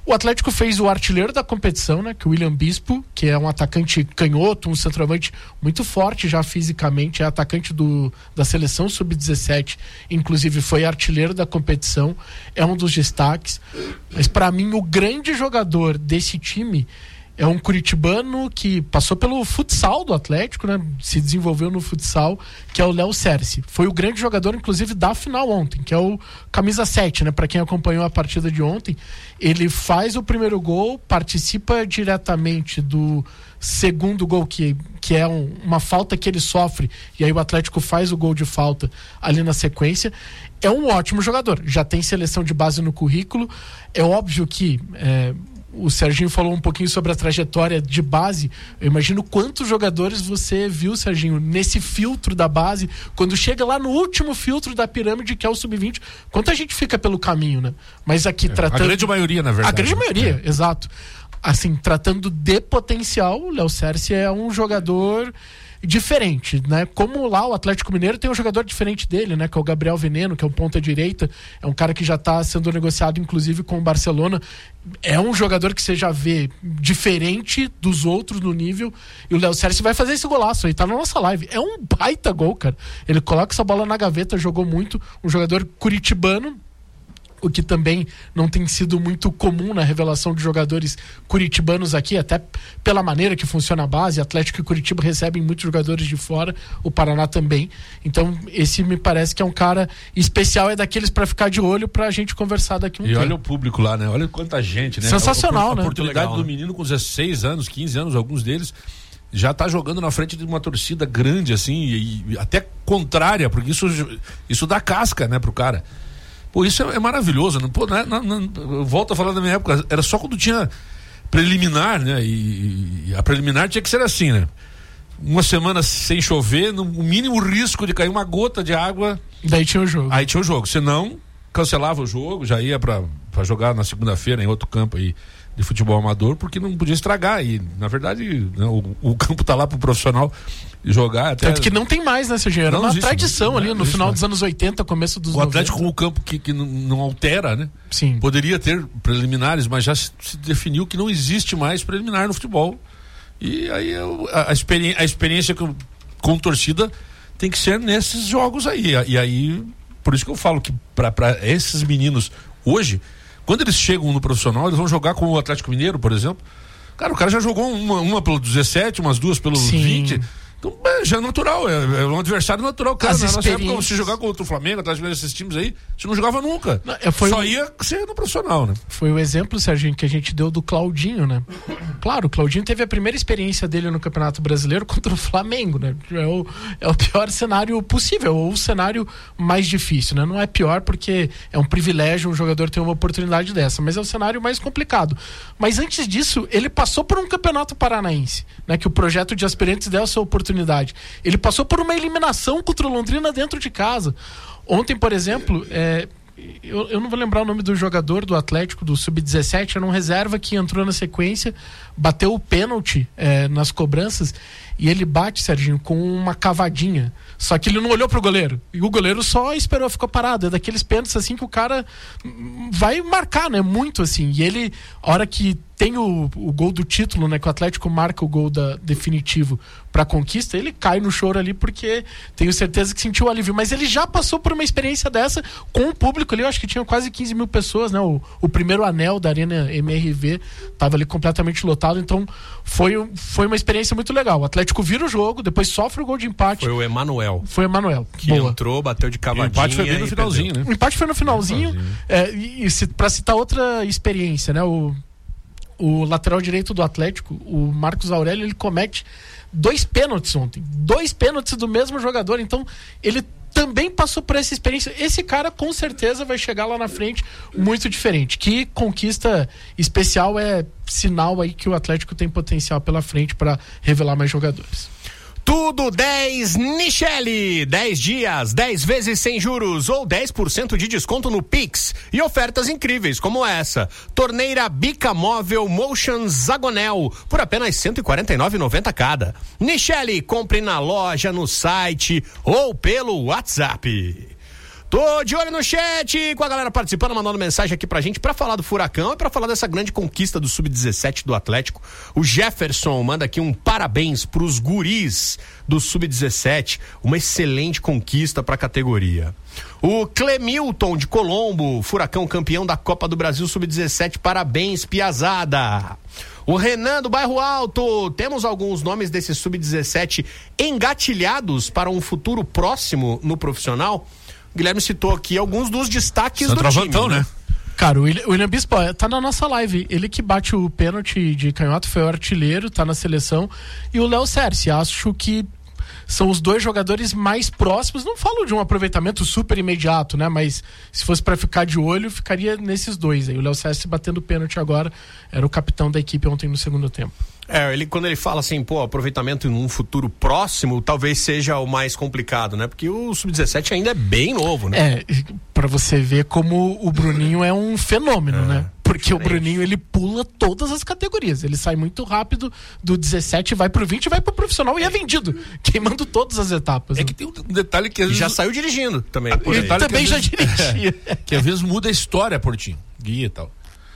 O Atlético fez o artilheiro da competição, né? Que é o William Bispo, que é um atacante canhoto, um centroavante muito forte já fisicamente, é atacante do, da seleção sub dezessete, inclusive foi artilheiro da competição, é um dos destaques. Mas para mim o grande jogador desse time é um curitibano que passou pelo futsal do Atlético, né? Se desenvolveu no futsal, que é o Léo Cerci. Foi o grande jogador, inclusive, da final ontem, que é o camisa sete, né? Para quem acompanhou a partida de ontem, ele faz o primeiro gol, participa diretamente do segundo gol, que, que é um, uma falta que ele sofre, e aí o Atlético faz o gol de falta ali na sequência. É um ótimo jogador, já tem seleção de base no currículo. É óbvio que... É, o Serginho falou um pouquinho sobre a trajetória de base. Eu imagino quantos jogadores você viu, Serginho, nesse filtro da base, quando chega lá no último filtro da pirâmide, que é o sub vinte, quanta gente fica pelo caminho, né? Mas aqui é, tratando... A grande maioria, na verdade. A grande maioria, é. Exato. Assim, tratando de potencial, o Léo Cerci é um jogador diferente, né? Como lá o Atlético Mineiro tem um jogador diferente dele, né? Que é o Gabriel Veneno, que é um ponta direita, é um cara que já está sendo negociado inclusive com o Barcelona. É um jogador que você já vê diferente dos outros no nível, e o Léo Cerci vai fazer esse golaço aí, tá na nossa live. É um baita gol, cara. Ele coloca essa bola na gaveta, jogou muito, um jogador curitibano, o que também não tem sido muito comum na revelação de jogadores curitibanos aqui, até pela maneira que funciona a base. Atlético e Curitiba recebem muitos jogadores de fora, o Paraná também. Então esse me parece que é um cara especial, é daqueles para ficar de olho, pra gente conversar daqui um e tempo. E olha o público lá, né? Olha quanta gente, né? Sensacional, a, a, a né? A oportunidade legal, do né? menino com dezesseis anos, quinze anos, alguns deles já tá jogando na frente de uma torcida grande, assim, e, e até contrária, porque isso, isso dá casca, né, pro cara. Pô, isso é, é maravilhoso. Não, pô, não, não, não, eu volto a falar da minha época, era só quando tinha preliminar, né? E, e a preliminar tinha que ser assim, né? Uma semana sem chover, no mínimo risco de cair uma gota de água. Daí tinha o jogo. Aí tinha o jogo. Senão, cancelava o jogo, já ia pra, pra jogar na segunda-feira em outro campo aí de futebol amador, porque não podia estragar. E, na verdade, né, o, o campo tá lá pro profissional jogar. Até... Tanto que não tem mais, né, Serginho? Era uma existe, tradição não, ali no final mais. dos anos oitenta, começo dos o Atlético noventa. Com o campo que, que não, não altera, né? Sim. Poderia ter preliminares, mas já se, se definiu que não existe mais preliminar no futebol. E aí a, a, experi a experiência com, com torcida tem que ser nesses jogos aí. E aí, por isso que eu falo que para esses meninos hoje, quando eles chegam no profissional, eles vão jogar com o Atlético Mineiro, por exemplo. Cara, o cara já jogou uma, uma pelo dezessete, umas duas pelo Sim. vinte. Então, é, já é natural, é, é um adversário natural. Cara, As na nossa experiências... época, se jogar contra o Flamengo, atrás desses times aí, você não jogava nunca. Não, foi Só o... ia ser no profissional, né? Foi o exemplo, Serginho, que a gente deu do Claudinho, né? Claro, o Claudinho teve a primeira experiência dele no Campeonato Brasileiro contra o Flamengo, né? É o, é o pior cenário possível, ou o cenário mais difícil, né? Não é pior porque é um privilégio um jogador ter uma oportunidade dessa, mas é o cenário mais complicado. Mas antes disso, ele passou por um Campeonato Paranaense, né? Que o projeto de aspirantes deu essa oportunidade. Ele passou por uma eliminação contra o Londrina dentro de casa. Ontem, por exemplo, é, eu, eu não vou lembrar o nome do jogador do Atlético, do sub dezessete, era um reserva que entrou na sequência, bateu o pênalti é, nas cobranças, e ele bate, Serginho, com uma cavadinha. Só que ele não olhou pro goleiro. E o goleiro só esperou, ficou parado. É daqueles pênaltis assim que o cara vai marcar, né? Muito assim. E ele, a hora que tem o, o gol do título, né? Que o Atlético marca o gol da, definitivo pra conquista, ele cai no choro ali porque tenho certeza que sentiu alívio. Mas ele já passou por uma experiência dessa com o público ali. Eu acho que tinha quase quinze mil pessoas, né? O, o primeiro anel da Arena M R V tava ali completamente lotado. Então foi, foi uma experiência muito legal. O Atlético vira o jogo, depois sofre o gol de empate. Foi o Emanuel. Foi o Emanuel. Que Boa. entrou, bateu de cavadinha. O empate foi bem no finalzinho, perdeu. né? O empate foi no finalzinho. É, e e se, pra citar outra experiência, né? O, o lateral direito do Atlético, o Marcos Aurélio, ele comete dois pênaltis ontem. Dois pênaltis do mesmo jogador. Então, ele também passou por essa experiência. Esse cara, com certeza, vai chegar lá na frente muito diferente. Que conquista especial, é sinal aí que o Atlético tem potencial pela frente para revelar mais jogadores. Tudo dez Nichelle, dez dias, dez vezes sem juros ou dez por cento de desconto no Pix e ofertas incríveis como essa. Torneira Bica Móvel Motion Zagonel por apenas cento e quarenta e nove reais e noventa centavos cada. Nichelle, compre na loja, no site ou pelo WhatsApp. Tô de olho no chat, com a galera participando, mandando mensagem aqui pra gente pra falar do Furacão e pra falar dessa grande conquista do sub dezessete do Atlético. O Jefferson manda aqui um parabéns pros guris do sub dezessete, uma excelente conquista pra categoria. O Clemilton de Colombo, Furacão campeão da Copa do Brasil sub dezessete, parabéns, piazada. O Renan do Bairro Alto, temos alguns nomes desse sub dezessete engatilhados para um futuro próximo no profissional? O Guilherme citou aqui alguns dos destaques do time. Né? Cara, o William Bispo tá na nossa live. Ele que bate o pênalti de canhoto, foi o artilheiro, tá na seleção. E o Léo Cerci, acho que são os dois jogadores mais próximos. Não falo de um aproveitamento super imediato, né? Mas se fosse para ficar de olho, ficaria nesses dois aí. O Léo Cerci batendo o pênalti agora, era o capitão da equipe ontem no segundo tempo. É, ele, quando ele fala assim, pô, aproveitamento em um futuro próximo, talvez seja o mais complicado, né? Porque o sub dezessete ainda é bem novo, né? É, pra você ver como o Bruninho é um fenômeno, é, né? Porque diferente. O Bruninho, ele pula todas as categorias. Ele sai muito rápido do dezessete, vai pro vinte, vai pro profissional e é vendido, queimando todas as etapas. É, né? Que tem um detalhe que às vezes... já saiu dirigindo também. Ah, ele também já vezes... dirigia. É, que às vezes muda a história, Portinho, guia e tal.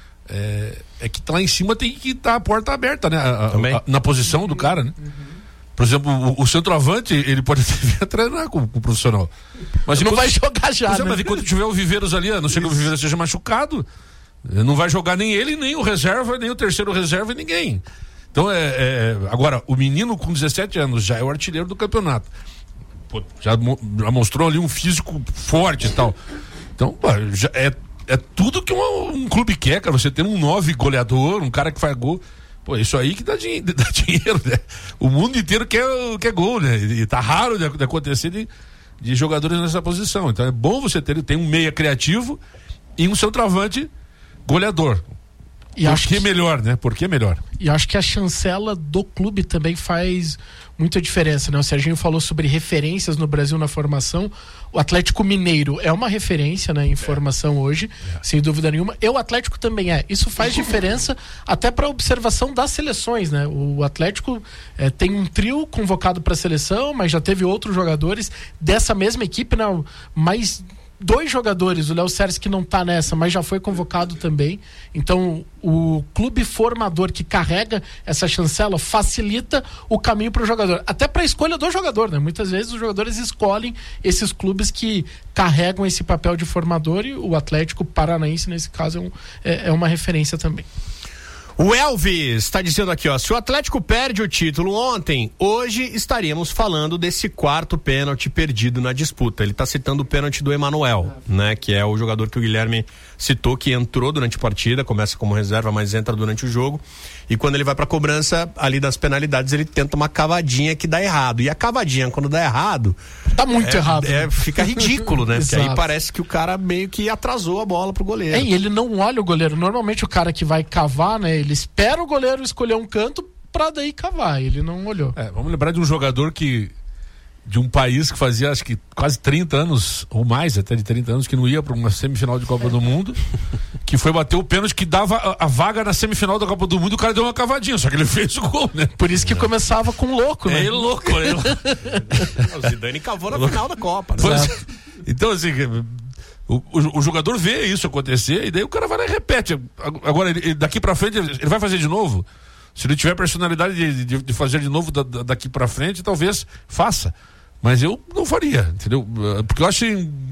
É, é que lá em cima tem que estar tá a porta aberta, né? A, a, a, na posição do cara, né? Uhum. Por exemplo, o, o centroavante, ele pode até vir a treinar com, com o profissional. Mas não vai jogar já, né? Mas quando tiver o Viveiros ali, a não ser que o Viveiros seja machucado, não vai jogar nem ele, nem o reserva, nem o terceiro reserva, ninguém. Então, é, é agora, o menino com dezessete anos já é o artilheiro do campeonato. Pô, já, já mostrou ali um físico forte e tal. Então, pô, já é É tudo que um, um clube quer, cara. Você ter um nove goleador, um cara que faz gol. Pô, isso aí que dá, din- dá dinheiro, né? O mundo inteiro quer, quer gol, né? E tá raro de, de acontecer de, de jogadores nessa posição. Então é bom você ter, tem um meia criativo e um centroavante goleador. E Por acho que, que melhor, né? Por que melhor? E acho que a chancela do clube também faz muita diferença, né? O Serginho falou sobre referências no Brasil na formação. O Atlético Mineiro é uma referência, né, em é. formação hoje, é. sem dúvida nenhuma. E o Atlético também é. Isso faz diferença até para a observação das seleções, né? O Atlético é, tem um trio convocado para a seleção, mas já teve outros jogadores dessa mesma equipe, né? Mais dois jogadores, o Léo Cerci que não tá nessa, mas já foi convocado também. Então, o clube formador que carrega essa chancela facilita o caminho para o jogador, até para a escolha do jogador, né? Muitas vezes os jogadores escolhem esses clubes que carregam esse papel de formador, e o Atlético Paranaense nesse caso é, um, é, é uma referência também. O Elvis está dizendo aqui, ó, se o Atlético perde o título ontem, hoje estaríamos falando desse quarto pênalti perdido na disputa. Ele está citando o pênalti do Emanuel, né, que é o jogador que o Guilherme citou, que entrou durante a partida, começa como reserva, mas entra durante o jogo. E quando ele vai para a cobrança ali das penalidades, ele tenta uma cavadinha que dá errado. E a cavadinha, quando dá errado, tá muito é, errado. É, né? Fica ridículo, né? Porque aí parece que o cara meio que atrasou a bola pro goleiro. É, e ele não olha o goleiro. Normalmente o cara que vai cavar, né? Ele espera o goleiro escolher um canto pra daí cavar. Ele não olhou. É, vamos lembrar de um jogador que de um país que fazia acho que quase trinta anos, ou mais até de trinta anos, que não ia para uma semifinal de Copa do Mundo, que foi bater o pênalti que dava a, a vaga na semifinal da Copa do Mundo, e o cara deu uma cavadinha, só que ele fez o gol, né? Por isso que é. começava com louco, né? É louco, né? O Zidane cavou na final da Copa, né? Pois, então, assim, o, o, o jogador vê isso acontecer e daí o cara vai lá e repete. Agora, ele, daqui pra frente, ele vai fazer de novo? Se ele tiver personalidade de, de, de fazer de novo da, da, daqui pra frente, talvez faça. Mas eu não faria, entendeu? Porque eu acho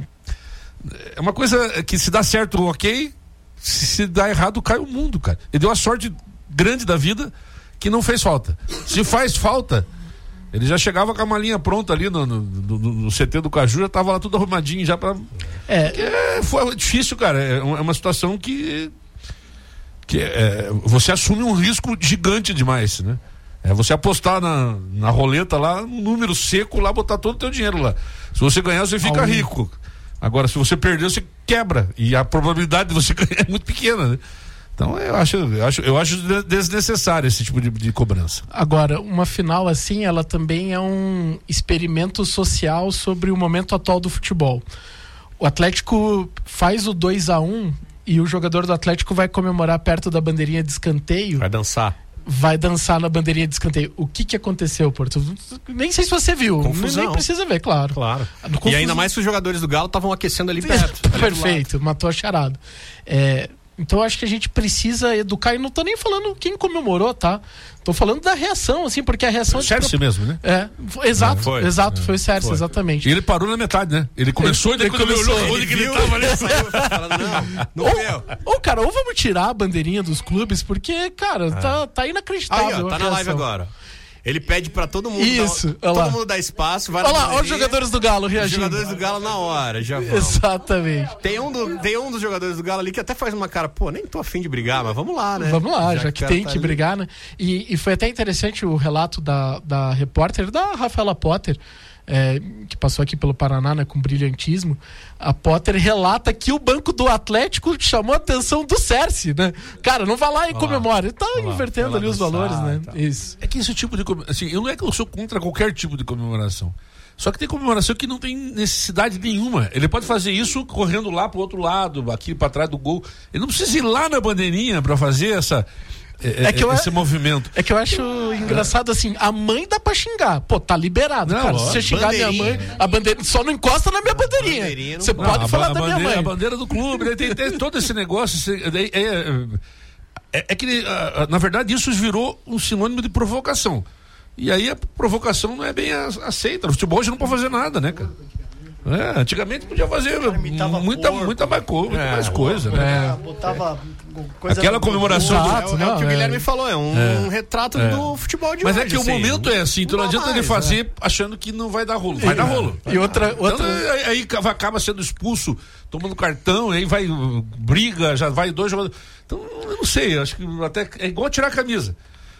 é uma coisa que se dá certo, ok, se, se dá errado, cai o mundo, cara. Ele deu a sorte grande da vida que não fez falta. Se faz falta, ele já chegava com a malinha pronta ali no, no, no, no C T do Caju, já tava lá tudo arrumadinho já pra... É, é foi difícil, cara. É uma situação que que é, você assume um risco gigante demais, né? É você apostar na, na roleta lá, um número seco lá, botar todo o teu dinheiro lá. Se você ganhar, você fica Algum... rico. Agora, se você perder, você quebra. E a probabilidade de você ganhar é muito pequena, né? Então, eu acho, eu acho, eu acho desnecessário esse tipo de, de cobrança. Agora, uma final assim, ela também é um experimento social sobre o momento atual do futebol. O Atlético faz o dois a um e o jogador do Atlético vai comemorar perto da bandeirinha de escanteio. Vai dançar. vai dançar na bandeirinha de escanteio. O que que aconteceu, Porto? Nem sei se você viu. Confusão. Nem precisa ver, claro. Claro. Confusão. E ainda mais que os jogadores do Galo estavam aquecendo ali perto. Perfeito, matou a charada. É, então acho que a gente precisa educar, e não tô nem falando quem comemorou, tá? Tô falando da reação, assim, porque a reação... O Sérgio pro... mesmo, né? É, foi, exato, é, foi, exato, é, foi o Sérgio, foi. exatamente. E ele parou na metade, né? Ele começou ele, e daí quando ele olhou onde que ele tava ali, saiu falando, não, não ou, fui eu. ou, cara, ou vamos tirar a bandeirinha dos clubes, porque, cara, É. tá, tá inacreditável. Aí, ó, tá a na live reação. agora. Ele pede pra todo mundo. Isso, dar, olha lá. todo mundo dar espaço. Vai Olha na lá, olha os bandeirinha. jogadores do Galo reagindo. Os jogadores do Galo na hora, já vão. Exatamente. Tem um, do, tem um dos jogadores do Galo ali que até faz uma cara, pô, nem tô afim de brigar, mas vamos lá, né? Vamos lá, já, já que, o cara tem tá que ali. brigar, né? E, e foi até interessante o relato da, da repórter, da Rafaela Potter, é, que passou aqui pelo Paraná, né, com brilhantismo. A Potter relata que o banco do Atlético chamou a atenção do Cerce, né? Cara, não vai lá e comemora. Ele tá invertendo ali os valores, né? Isso. É que esse tipo de... come- Assim, eu não é que eu sou contra qualquer tipo de comemoração. Só que tem comemoração que não tem necessidade nenhuma. Ele pode fazer isso correndo lá pro outro lado, aqui pra trás do gol. Ele não precisa ir lá na bandeirinha pra fazer essa... É, É que eu- esse movimento. É que eu acho engraçado assim, a mãe dá pra xingar. Pô, tá liberado, Não, cara. ó, Se você xingar minha bandeirinha. mãe, a bandeira só não encosta na minha bandeirinha. Você Não, pode a, falar ba- da a minha bandeira, mãe. a bandeira do clube, né? tem, tem todo esse negócio. esse- é, é, é, é que, ah, ah, na verdade, isso virou um sinônimo de provocação. E aí a provocação não é bem a- aceita. No futebol hoje não pode fazer nada, né, cara? É, antigamente podia fazer muita, muita mais, co- muita É, mais coisa, né? Botava coisa Aquela no- comemoração do- É, o- é o que o Guilherme falou, é um É. retrato É. do futebol de Mas hoje. é que o assim. momento é assim, então não Não dá adianta ele mais, fazer achando que não vai dar rolo. Vai E- dar rolo. e outra- Então, outra- aí, aí acaba- acaba sendo expulso, tomando cartão, aí vai, uh, briga, já vai dois jogadores. Então, eu não sei, eu acho que até é igual tirar a camisa.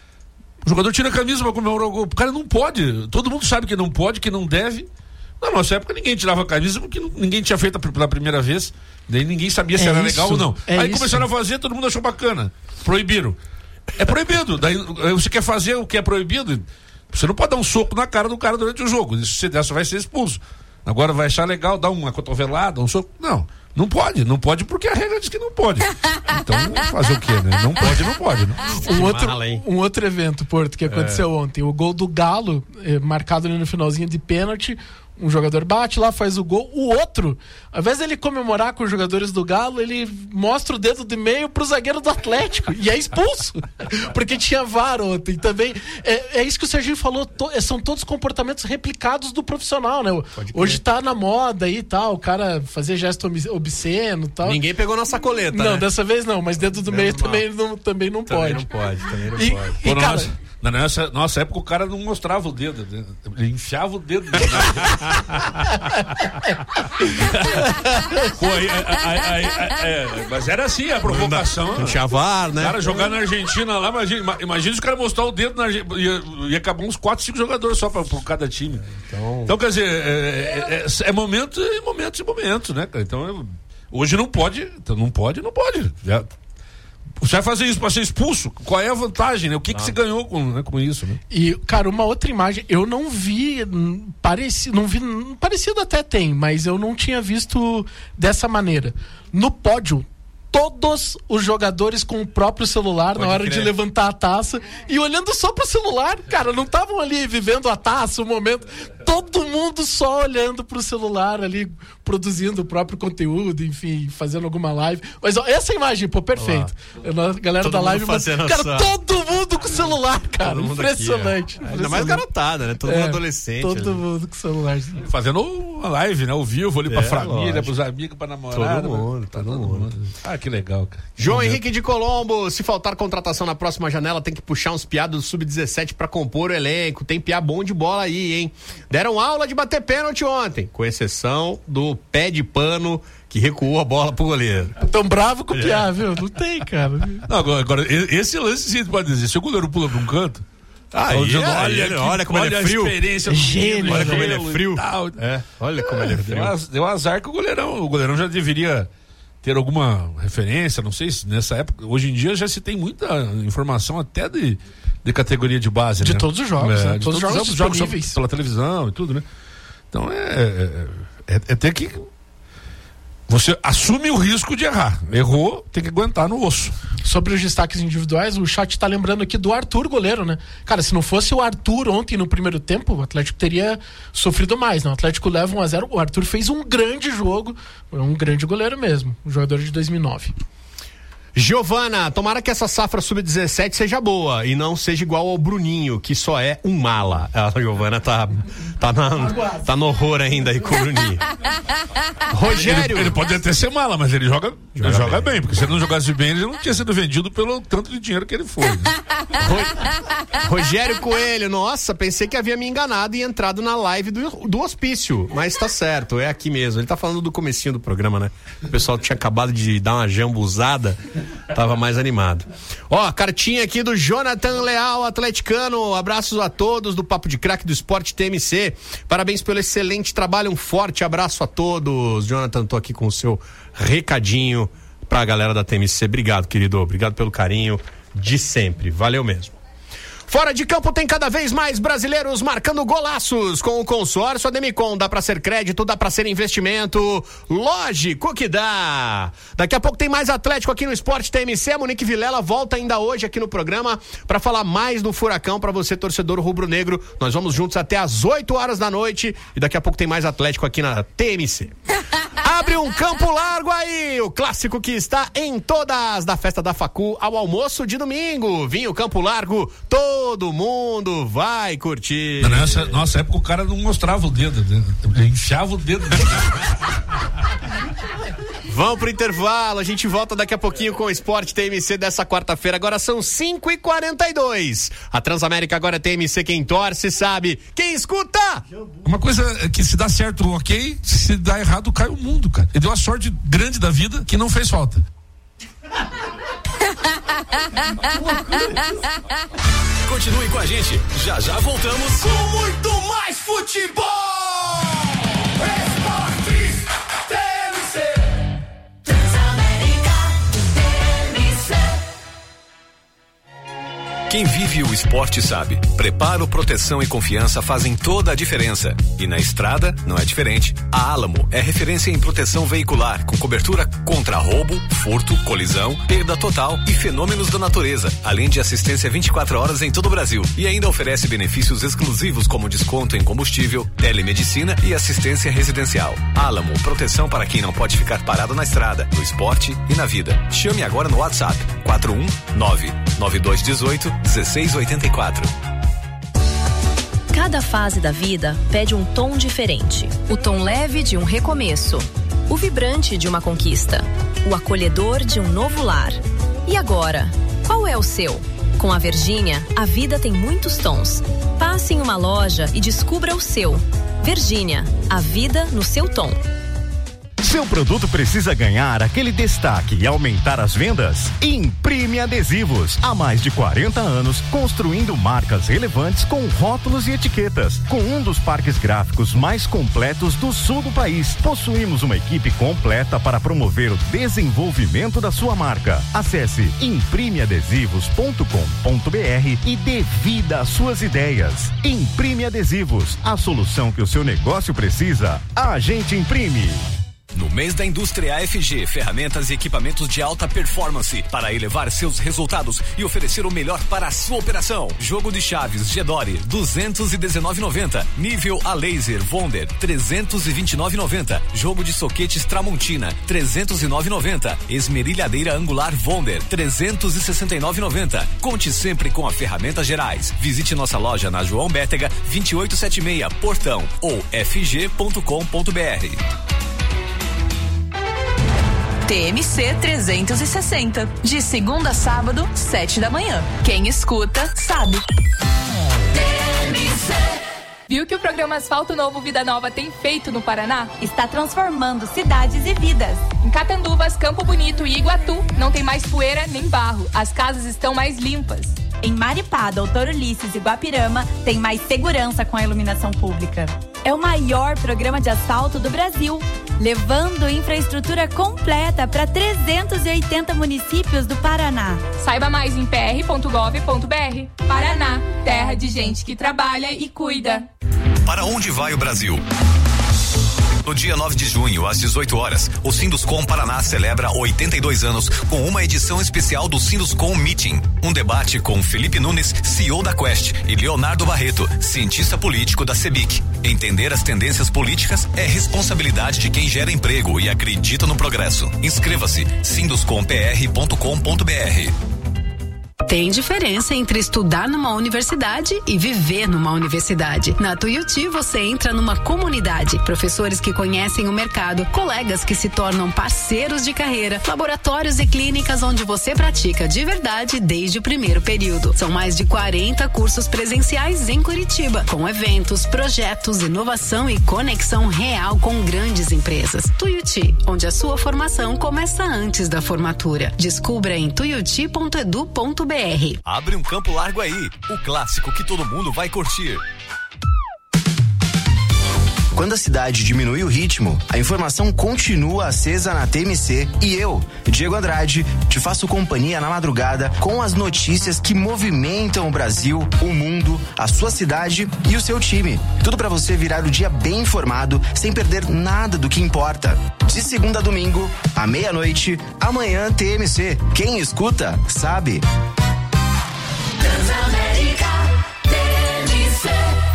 O jogador tira a camisa pra comemorar o gol. O cara não pode. Todo mundo sabe que não pode, que não deve. Na nossa época ninguém tirava a camisa porque não- ninguém tinha feito pela primeira vez. Daí ninguém sabia se É era isso, legal ou não. é Aí isso. começaram a fazer, todo mundo achou bacana. Proibiram. É proibido. Daí aí você quer fazer o que é proibido. Você não pode dar um soco na cara do cara durante o jogo. Se você der, você vai ser expulso. Agora vai achar legal dar uma cotovelada, um soco. Não. Não pode, não pode porque a regra diz que não pode. Então, fazer o quê, né? Não pode, não pode. Né? Um outro, um outro evento, Porto, que aconteceu ontem. O gol do Galo, eh, marcado ali no finalzinho de pênalti. Um jogador bate lá, faz o gol. O outro, ao invés dele comemorar com os jogadores do Galo, ele mostra o dedo de meio pro zagueiro do Atlético. E é expulso. Porque tinha V A R ontem também. É, é isso que o Serginho falou. To, são todos comportamentos replicados do profissional, né? Hoje tá na moda aí e tal. O cara fazer gesto obs- obsceno e tal. Ninguém pegou na sacoleta, Não, né? dessa vez não. Mas dedo do meio também não, também não Também pode. não pode, também não E- pode. E, Pô, na cara, nossa, na nossa, nossa época o cara não mostrava o dedo, né? Ele enfiava o dedo. Pô, aí, aí- aí- aí- é, mas era assim a provocação. Não tinha V A R, né? O cara jogar na Argentina lá, imagina, ima- imagina se o cara mostrar o dedo na Argentina. Ia, ia acabar uns quatro, cinco jogadores só pra, por cada time. Então, então quer dizer, é, é, é momento e momentos e momentos, né, cara? Então, eu- hoje não pode, então não pode, não pode. Já, você vai fazer isso pra ser expulso? Qual é a vantagem, né? O que, que você ganhou com, né, com isso, né? E, cara, uma outra imagem, eu não vi hum, parecido, não vi, hum, parecido até tem, mas eu não tinha visto dessa maneira. No pódio, todos os jogadores com o próprio celular Pode na hora crer. de levantar a taça e olhando só pro celular, cara, não estavam ali vivendo a taça, o momento, todo mundo só olhando pro celular ali, produzindo o próprio conteúdo, enfim, fazendo alguma live. Mas ó, essa imagem, pô, perfeito. A galera Todo da mundo live, mas, fazendo cara, essa- todo mundo com o celular, cara, Todo mundo impressionante. aqui, é. Ainda mais garotada, né? Todo mundo adolescente Todo ali. mundo com o celular. Fazendo uma live, né? Ao vivo ali pra É, família, lógico. pros amigos, pra namorada. Todo mundo, pra todo mundo. Ah, que legal, cara. João Momento. Henrique de Colombo, se faltar contratação na próxima janela, tem que puxar uns piados do sub dezessete pra compor o elenco. Tem piá bom de bola aí, hein? Deram aula de bater pênalti ontem, com exceção do pé de pano que recuou a bola pro goleiro. Tão bravo com o Piá, viu? Não tem, cara. Não, agora, agora, e- esse lance sim pode dizer. Se o goleiro pula pra um canto. Ah, tá e dizendo, é, olha, ele- que- olha como ele é a frio. experiência do Gênio, menino, olha como ele é gelo e frio. tal. É, olha como ele é frio. Deu, az- deu azar que o goleirão. O goleirão já deveria ter alguma referência, não sei se nessa época. Hoje em dia já se tem muita informação até de, de categoria de base, De né? todos os jogos, né? de Todos os jogos jogos disponíveis. pela televisão e tudo, né? Então é. É, é, é ter que. Você assume o risco de errar. Errou, tem que aguentar no osso. Sobre os destaques individuais, o chat tá lembrando aqui do Arthur, goleiro, né? Cara, se não fosse o Arthur ontem no primeiro tempo, o Atlético teria sofrido mais, né? O Atlético leva um a zero, o Arthur fez um grande jogo, é um grande goleiro mesmo, um jogador de dois mil e nove. Giovana, tomara que essa safra sub dezessete seja boa e não seja igual ao Bruninho, que só é um mala. A Giovana tá, tá, na, tá no horror ainda aí com o Bruninho. Rogério. Ele, ele pode até ser mala, mas ele joga, Joga ele joga bem. bem. Porque se ele não jogasse bem, ele não tinha sido vendido pelo tanto de dinheiro que ele foi. Né? Ro- Rogério Coelho, nossa, pensei que havia me enganado e entrado na live do, do hospício, mas tá certo, é aqui mesmo. Ele tá falando do comecinho do programa, né? O pessoal tinha acabado de dar uma jambuzada, tava mais animado. Ó, cartinha aqui do Jonathan Leal, atleticano. Abraços a todos do Papo de Craque do Esporte T M C. Parabéns pelo excelente trabalho. Um forte abraço a todos. Jonathan, tô aqui com o seu recadinho pra galera da T M C. Obrigado, querido. Obrigado pelo carinho de sempre. Valeu mesmo. Fora de campo tem cada vez mais brasileiros marcando golaços. Com o consórcio Ademicon, dá pra ser crédito, dá pra ser investimento. Lógico que dá. Daqui a pouco tem mais Atlético aqui no Esporte T M C. A Monique Vilela volta ainda hoje aqui no programa pra falar mais do Furacão pra você, torcedor rubro-negro. Nós vamos juntos até às oito horas da noite e daqui a pouco tem mais Atlético aqui na T M C. Abre um campo largo aí, o clássico que está em todas, da festa da Facu ao almoço de domingo. Vinho Campo Largo, todo mundo vai curtir. Nessa nossa época o cara não mostrava o dedo, ele enfiava o dedo. Vamos pro intervalo, a gente volta daqui a pouquinho com o Esporte T M C dessa quarta-feira. Agora são cinco e quarenta e dois. A Transamérica agora é T M C, quem torce sabe, quem escuta. Uma coisa é que se dá certo, ok, se dá errado, cai o mundo, cara. Ele deu a sorte grande da vida que não fez falta. Continue com a gente, já já voltamos Com muito mais futebol. Esportes T M C. Transamérica T M C. Quem vive o esporte sabe. Preparo, proteção e confiança fazem toda a diferença. E na estrada não é diferente. A Álamo é referência em proteção veicular, com cobertura contra roubo, furto, colisão, perda total e fenômenos da natureza, além de assistência vinte e quatro horas em todo o Brasil. E ainda oferece benefícios exclusivos como desconto em combustível, telemedicina e assistência residencial. Álamo, proteção para quem não pode ficar parado na estrada, no esporte e na vida. Chame agora no WhatsApp quatro um nove nove dois um oito um seis oito quatro. Cada fase da vida pede um tom diferente. O tom leve de um recomeço. O vibrante de uma conquista. O acolhedor de um novo lar. E agora, qual é o seu? Com a Virgínia, a vida tem muitos tons. Passe em uma loja e descubra o seu. Virgínia, a vida no seu tom. Seu produto precisa ganhar aquele destaque e aumentar as vendas? Imprime Adesivos. Há mais de quarenta anos, construindo marcas relevantes com rótulos e etiquetas. Com um dos parques gráficos mais completos do sul do país, possuímos uma equipe completa para promover o desenvolvimento da sua marca. Acesse imprime adesivos ponto com ponto br e dê vida às suas ideias. Imprime Adesivos, a solução que o seu negócio precisa, a gente imprime. No mês da indústria A F G, ferramentas e equipamentos de alta performance para elevar seus resultados e oferecer o melhor para a sua operação. Jogo de chaves Gedore duzentos e dezenove e noventa, nível a laser Wonder trezentos e vinte e nove e noventa, jogo de soquetes Tramontina trezentos e nove e noventa, esmerilhadeira angular Wonder trezentos e sessenta e nove e noventa. Conte sempre com a Ferramentas Gerais. Visite nossa loja na João Bétega vinte e oito setenta e seis, Portão ou f g ponto com ponto b r. T M C trezentos e sessenta, de segunda a sábado, sete da manhã. Quem escuta, sabe. T M C. Viu que o programa Asfalto Novo Vida Nova tem feito no Paraná? Está transformando cidades e vidas. Em Catanduvas, Campo Bonito e Iguatu, não tem mais poeira nem barro. As casas estão mais limpas. Em Maripá, Doutor Ulisses e Guapirama, tem mais segurança com a iluminação pública. É o maior programa de asfalto do Brasil, levando infraestrutura completa para trezentos e oitenta municípios do Paraná. Saiba mais em p r ponto gov ponto b r. Paraná, terra de gente que trabalha e cuida. Para onde vai o Brasil? No dia nove de junho, às dezoito horas, o Sinduscom Paraná celebra oitenta e dois anos com uma edição especial do Sinduscom Meeting. Um debate com Felipe Nunes, C E O da Quest, e Leonardo Barreto, cientista político da CEBIC. Entender as tendências políticas é responsabilidade de quem gera emprego e acredita no progresso. Inscreva-se sinduscom p r ponto com ponto b r. Tem diferença entre estudar numa universidade e viver numa universidade. Na Tuiuti você entra numa comunidade, professores que conhecem o mercado, colegas que se tornam parceiros de carreira, laboratórios e clínicas onde você pratica de verdade desde o primeiro período. São mais de quarenta cursos presenciais em Curitiba, com eventos, projetos, inovação e conexão real com grandes empresas. Tuiuti, onde a sua formação começa antes da formatura. Descubra em tuiuti ponto edu ponto b r. Abre um campo largo aí, o clássico que todo mundo vai curtir. Quando a cidade diminui o ritmo, a informação continua acesa na T M C e eu, Diego Andrade, te faço companhia na madrugada com as notícias que movimentam o Brasil, o mundo, a sua cidade e o seu time. Tudo para você virar o dia bem informado, sem perder nada do que importa. De segunda a domingo, à meia-noite, amanhã T M C. Quem escuta, sabe. Transamérica T M C.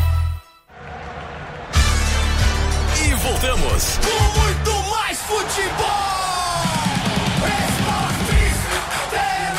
E voltamos. Com muito mais futebol. Esportes T M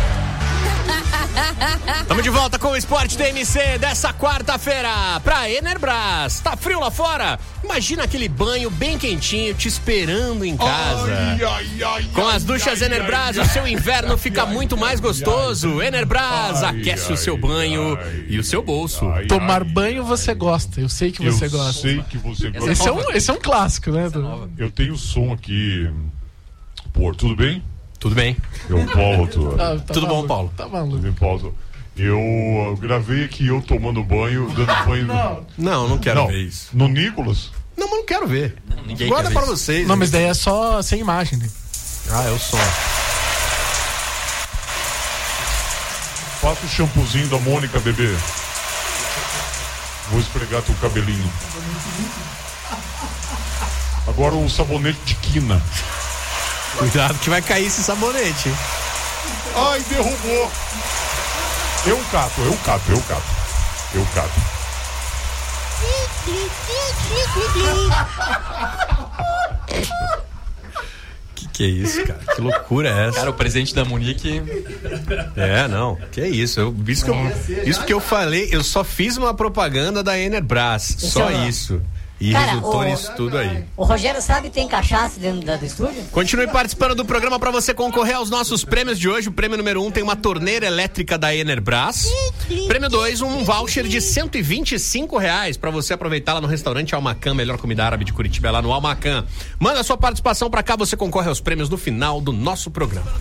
C. Estamos de volta com o Esporte T M C dessa quarta-feira pra Enerbras. Tá frio lá fora? Imagina aquele banho bem quentinho te esperando em casa. Ai, ai, ai, com ai, as duchas ai, Enerbras, ai, o seu ai, inverno ai, fica ai, muito mais gostoso. Enerbras aquece o seu banho e o seu bolso. Tomar banho você gosta, eu sei que você eu gosta. sei que você gosta. Esse é um, esse é um clássico, né? Eu tenho som aqui. Pô, tudo bem? Tudo bem. Eu volto. Tá, tá Tudo maluco, bom, Paulo? Tá maluco. Tudo bem, Paulo? Eu uh, gravei aqui eu tomando banho, dando banho. Não, não, não quero não, ver isso. No Nicolas? Não, mas não quero ver. Ninguém Guarda quer pra ver vocês. Não, mas daí é só sem imagem. Né? Ah, é o som. Passa o shampoozinho da Mônica, bebê. Vou esfregar teu cabelinho. Agora o sabonete de quina. Cuidado que vai cair esse sabonete. Ai, derrubou. Eu cato, eu cato, eu cato. Eu cato. Que que é isso, cara? Que loucura é essa? Cara, o presente da Monique. É, não. Que é isso? Eu, isso, que eu, isso que eu falei, eu só fiz uma propaganda da Enerbras. Só é isso. E Cara, resultou o- nisso tudo aí. O Rogério sabe que tem cachaça dentro da- do estúdio? Continue participando do programa para você concorrer aos nossos prêmios de hoje. O prêmio número um tem uma torneira elétrica da Enerbras. Prêmio dois, um voucher de cento e vinte e cinco reais para você aproveitar lá no restaurante Almacan, melhor comida árabe de Curitiba, é lá no Almacan. Manda sua participação para cá, você concorre aos prêmios no final do nosso programa.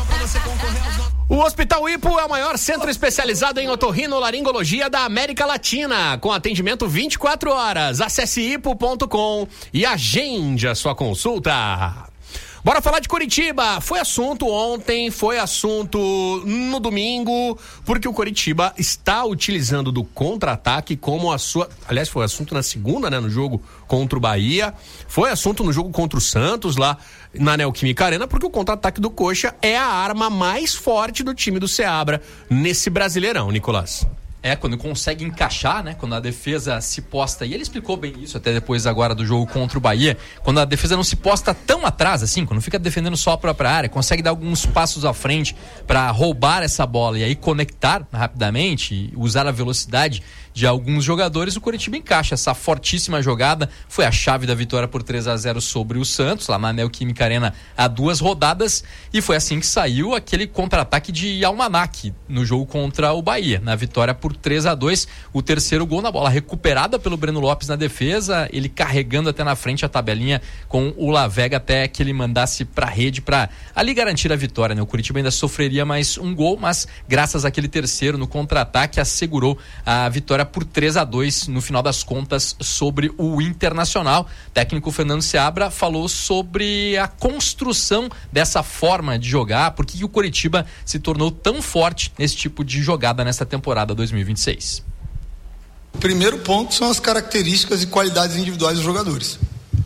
O Hospital Ipo é o maior centro especializado em otorrinolaringologia da América Latina, com atendimento vinte e quatro horas. Acesse ipo ponto com e agende a sua consulta. Bora falar de Curitiba. Foi assunto ontem, foi assunto no domingo, porque o Curitiba está utilizando do contra-ataque como a sua... Aliás, foi assunto na segunda, né, no jogo contra o Bahia. Foi assunto no jogo contra o Santos, lá na Neoquímica Arena, porque o contra-ataque do Coxa é a arma mais forte do time do Seabra nesse Brasileirão, Nicolás. É, quando consegue encaixar, né? Quando a defesa se posta, e ele explicou bem isso até depois agora do jogo contra o Bahia, quando a defesa não se posta tão atrás assim, quando fica defendendo só a própria área, consegue dar alguns passos à frente para roubar essa bola e aí conectar rapidamente e usar a velocidade de alguns jogadores, o Coritiba encaixa essa fortíssima jogada, foi a chave da vitória por três a zero sobre o Santos, lá na Neoquímica Arena há duas rodadas, e foi assim que saiu aquele contra-ataque de Almanac no jogo contra o Bahia, na vitória por três a dois, o terceiro gol na bola recuperada pelo Breno Lopes na defesa, ele carregando até na frente a tabelinha com o Lavega até que ele mandasse pra rede pra ali garantir a vitória, né? O Coritiba ainda sofreria mais um gol, mas graças àquele terceiro no contra-ataque assegurou a vitória por três a dois no final das contas sobre o Internacional. O técnico Fernando Seabra falou sobre a construção dessa forma de jogar, por que o Coritiba se tornou tão forte nesse tipo de jogada nessa temporada dois mil e vinte e seis. O primeiro ponto são as características e qualidades individuais dos jogadores.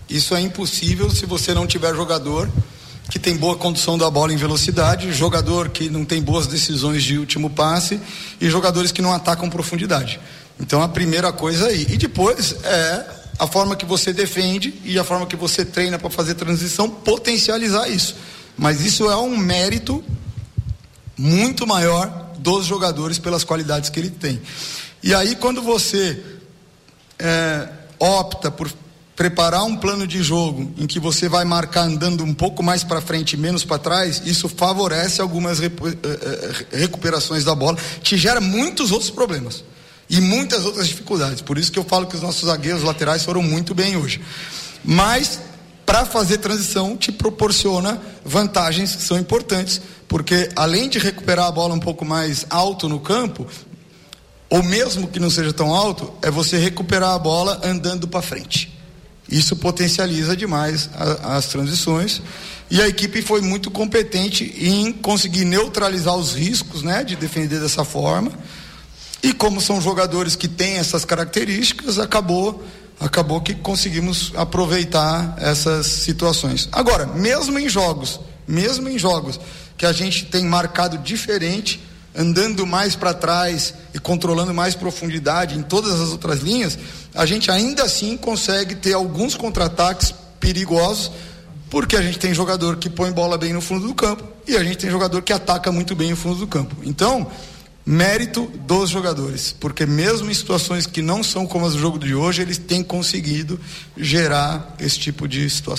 Isso é impossível se você não tiver jogador que tem boa condução da bola em velocidade, jogador que não tem boas decisões de último passe e jogadores que não atacam profundidade. Então a primeira coisa aí. E depois é a forma que você defende e a forma que você treina para fazer transição, potencializar isso. Mas isso é um mérito muito maior dos jogadores pelas qualidades que ele tem. E aí quando você é, opta por preparar um plano de jogo em que você vai marcar andando um pouco mais para frente e menos para trás, isso favorece algumas recuperações da bola, te gera muitos outros problemas e muitas outras dificuldades. Por isso que eu falo que os nossos zagueiros laterais foram muito bem hoje. Mas para fazer transição te proporciona vantagens que são importantes, porque além de recuperar a bola um pouco mais alto no campo, ou mesmo que não seja tão alto, é você recuperar a bola andando para frente. Isso potencializa demais a, as transições, e a equipe foi muito competente em conseguir neutralizar os riscos, né, de defender dessa forma. E como são jogadores que têm essas características, acabou acabou que conseguimos aproveitar essas situações. Agora, mesmo em jogos, mesmo em jogos que a gente tem marcado diferente, andando mais para trás e controlando mais profundidade em todas as outras linhas, a gente ainda assim consegue ter alguns contra-ataques perigosos, porque a gente tem jogador que põe bola bem no fundo do campo e a gente tem jogador que ataca muito bem no fundo do campo. Então, mérito dos jogadores, porque mesmo em situações que não são como as do jogo de hoje, eles têm conseguido gerar esse tipo de situação.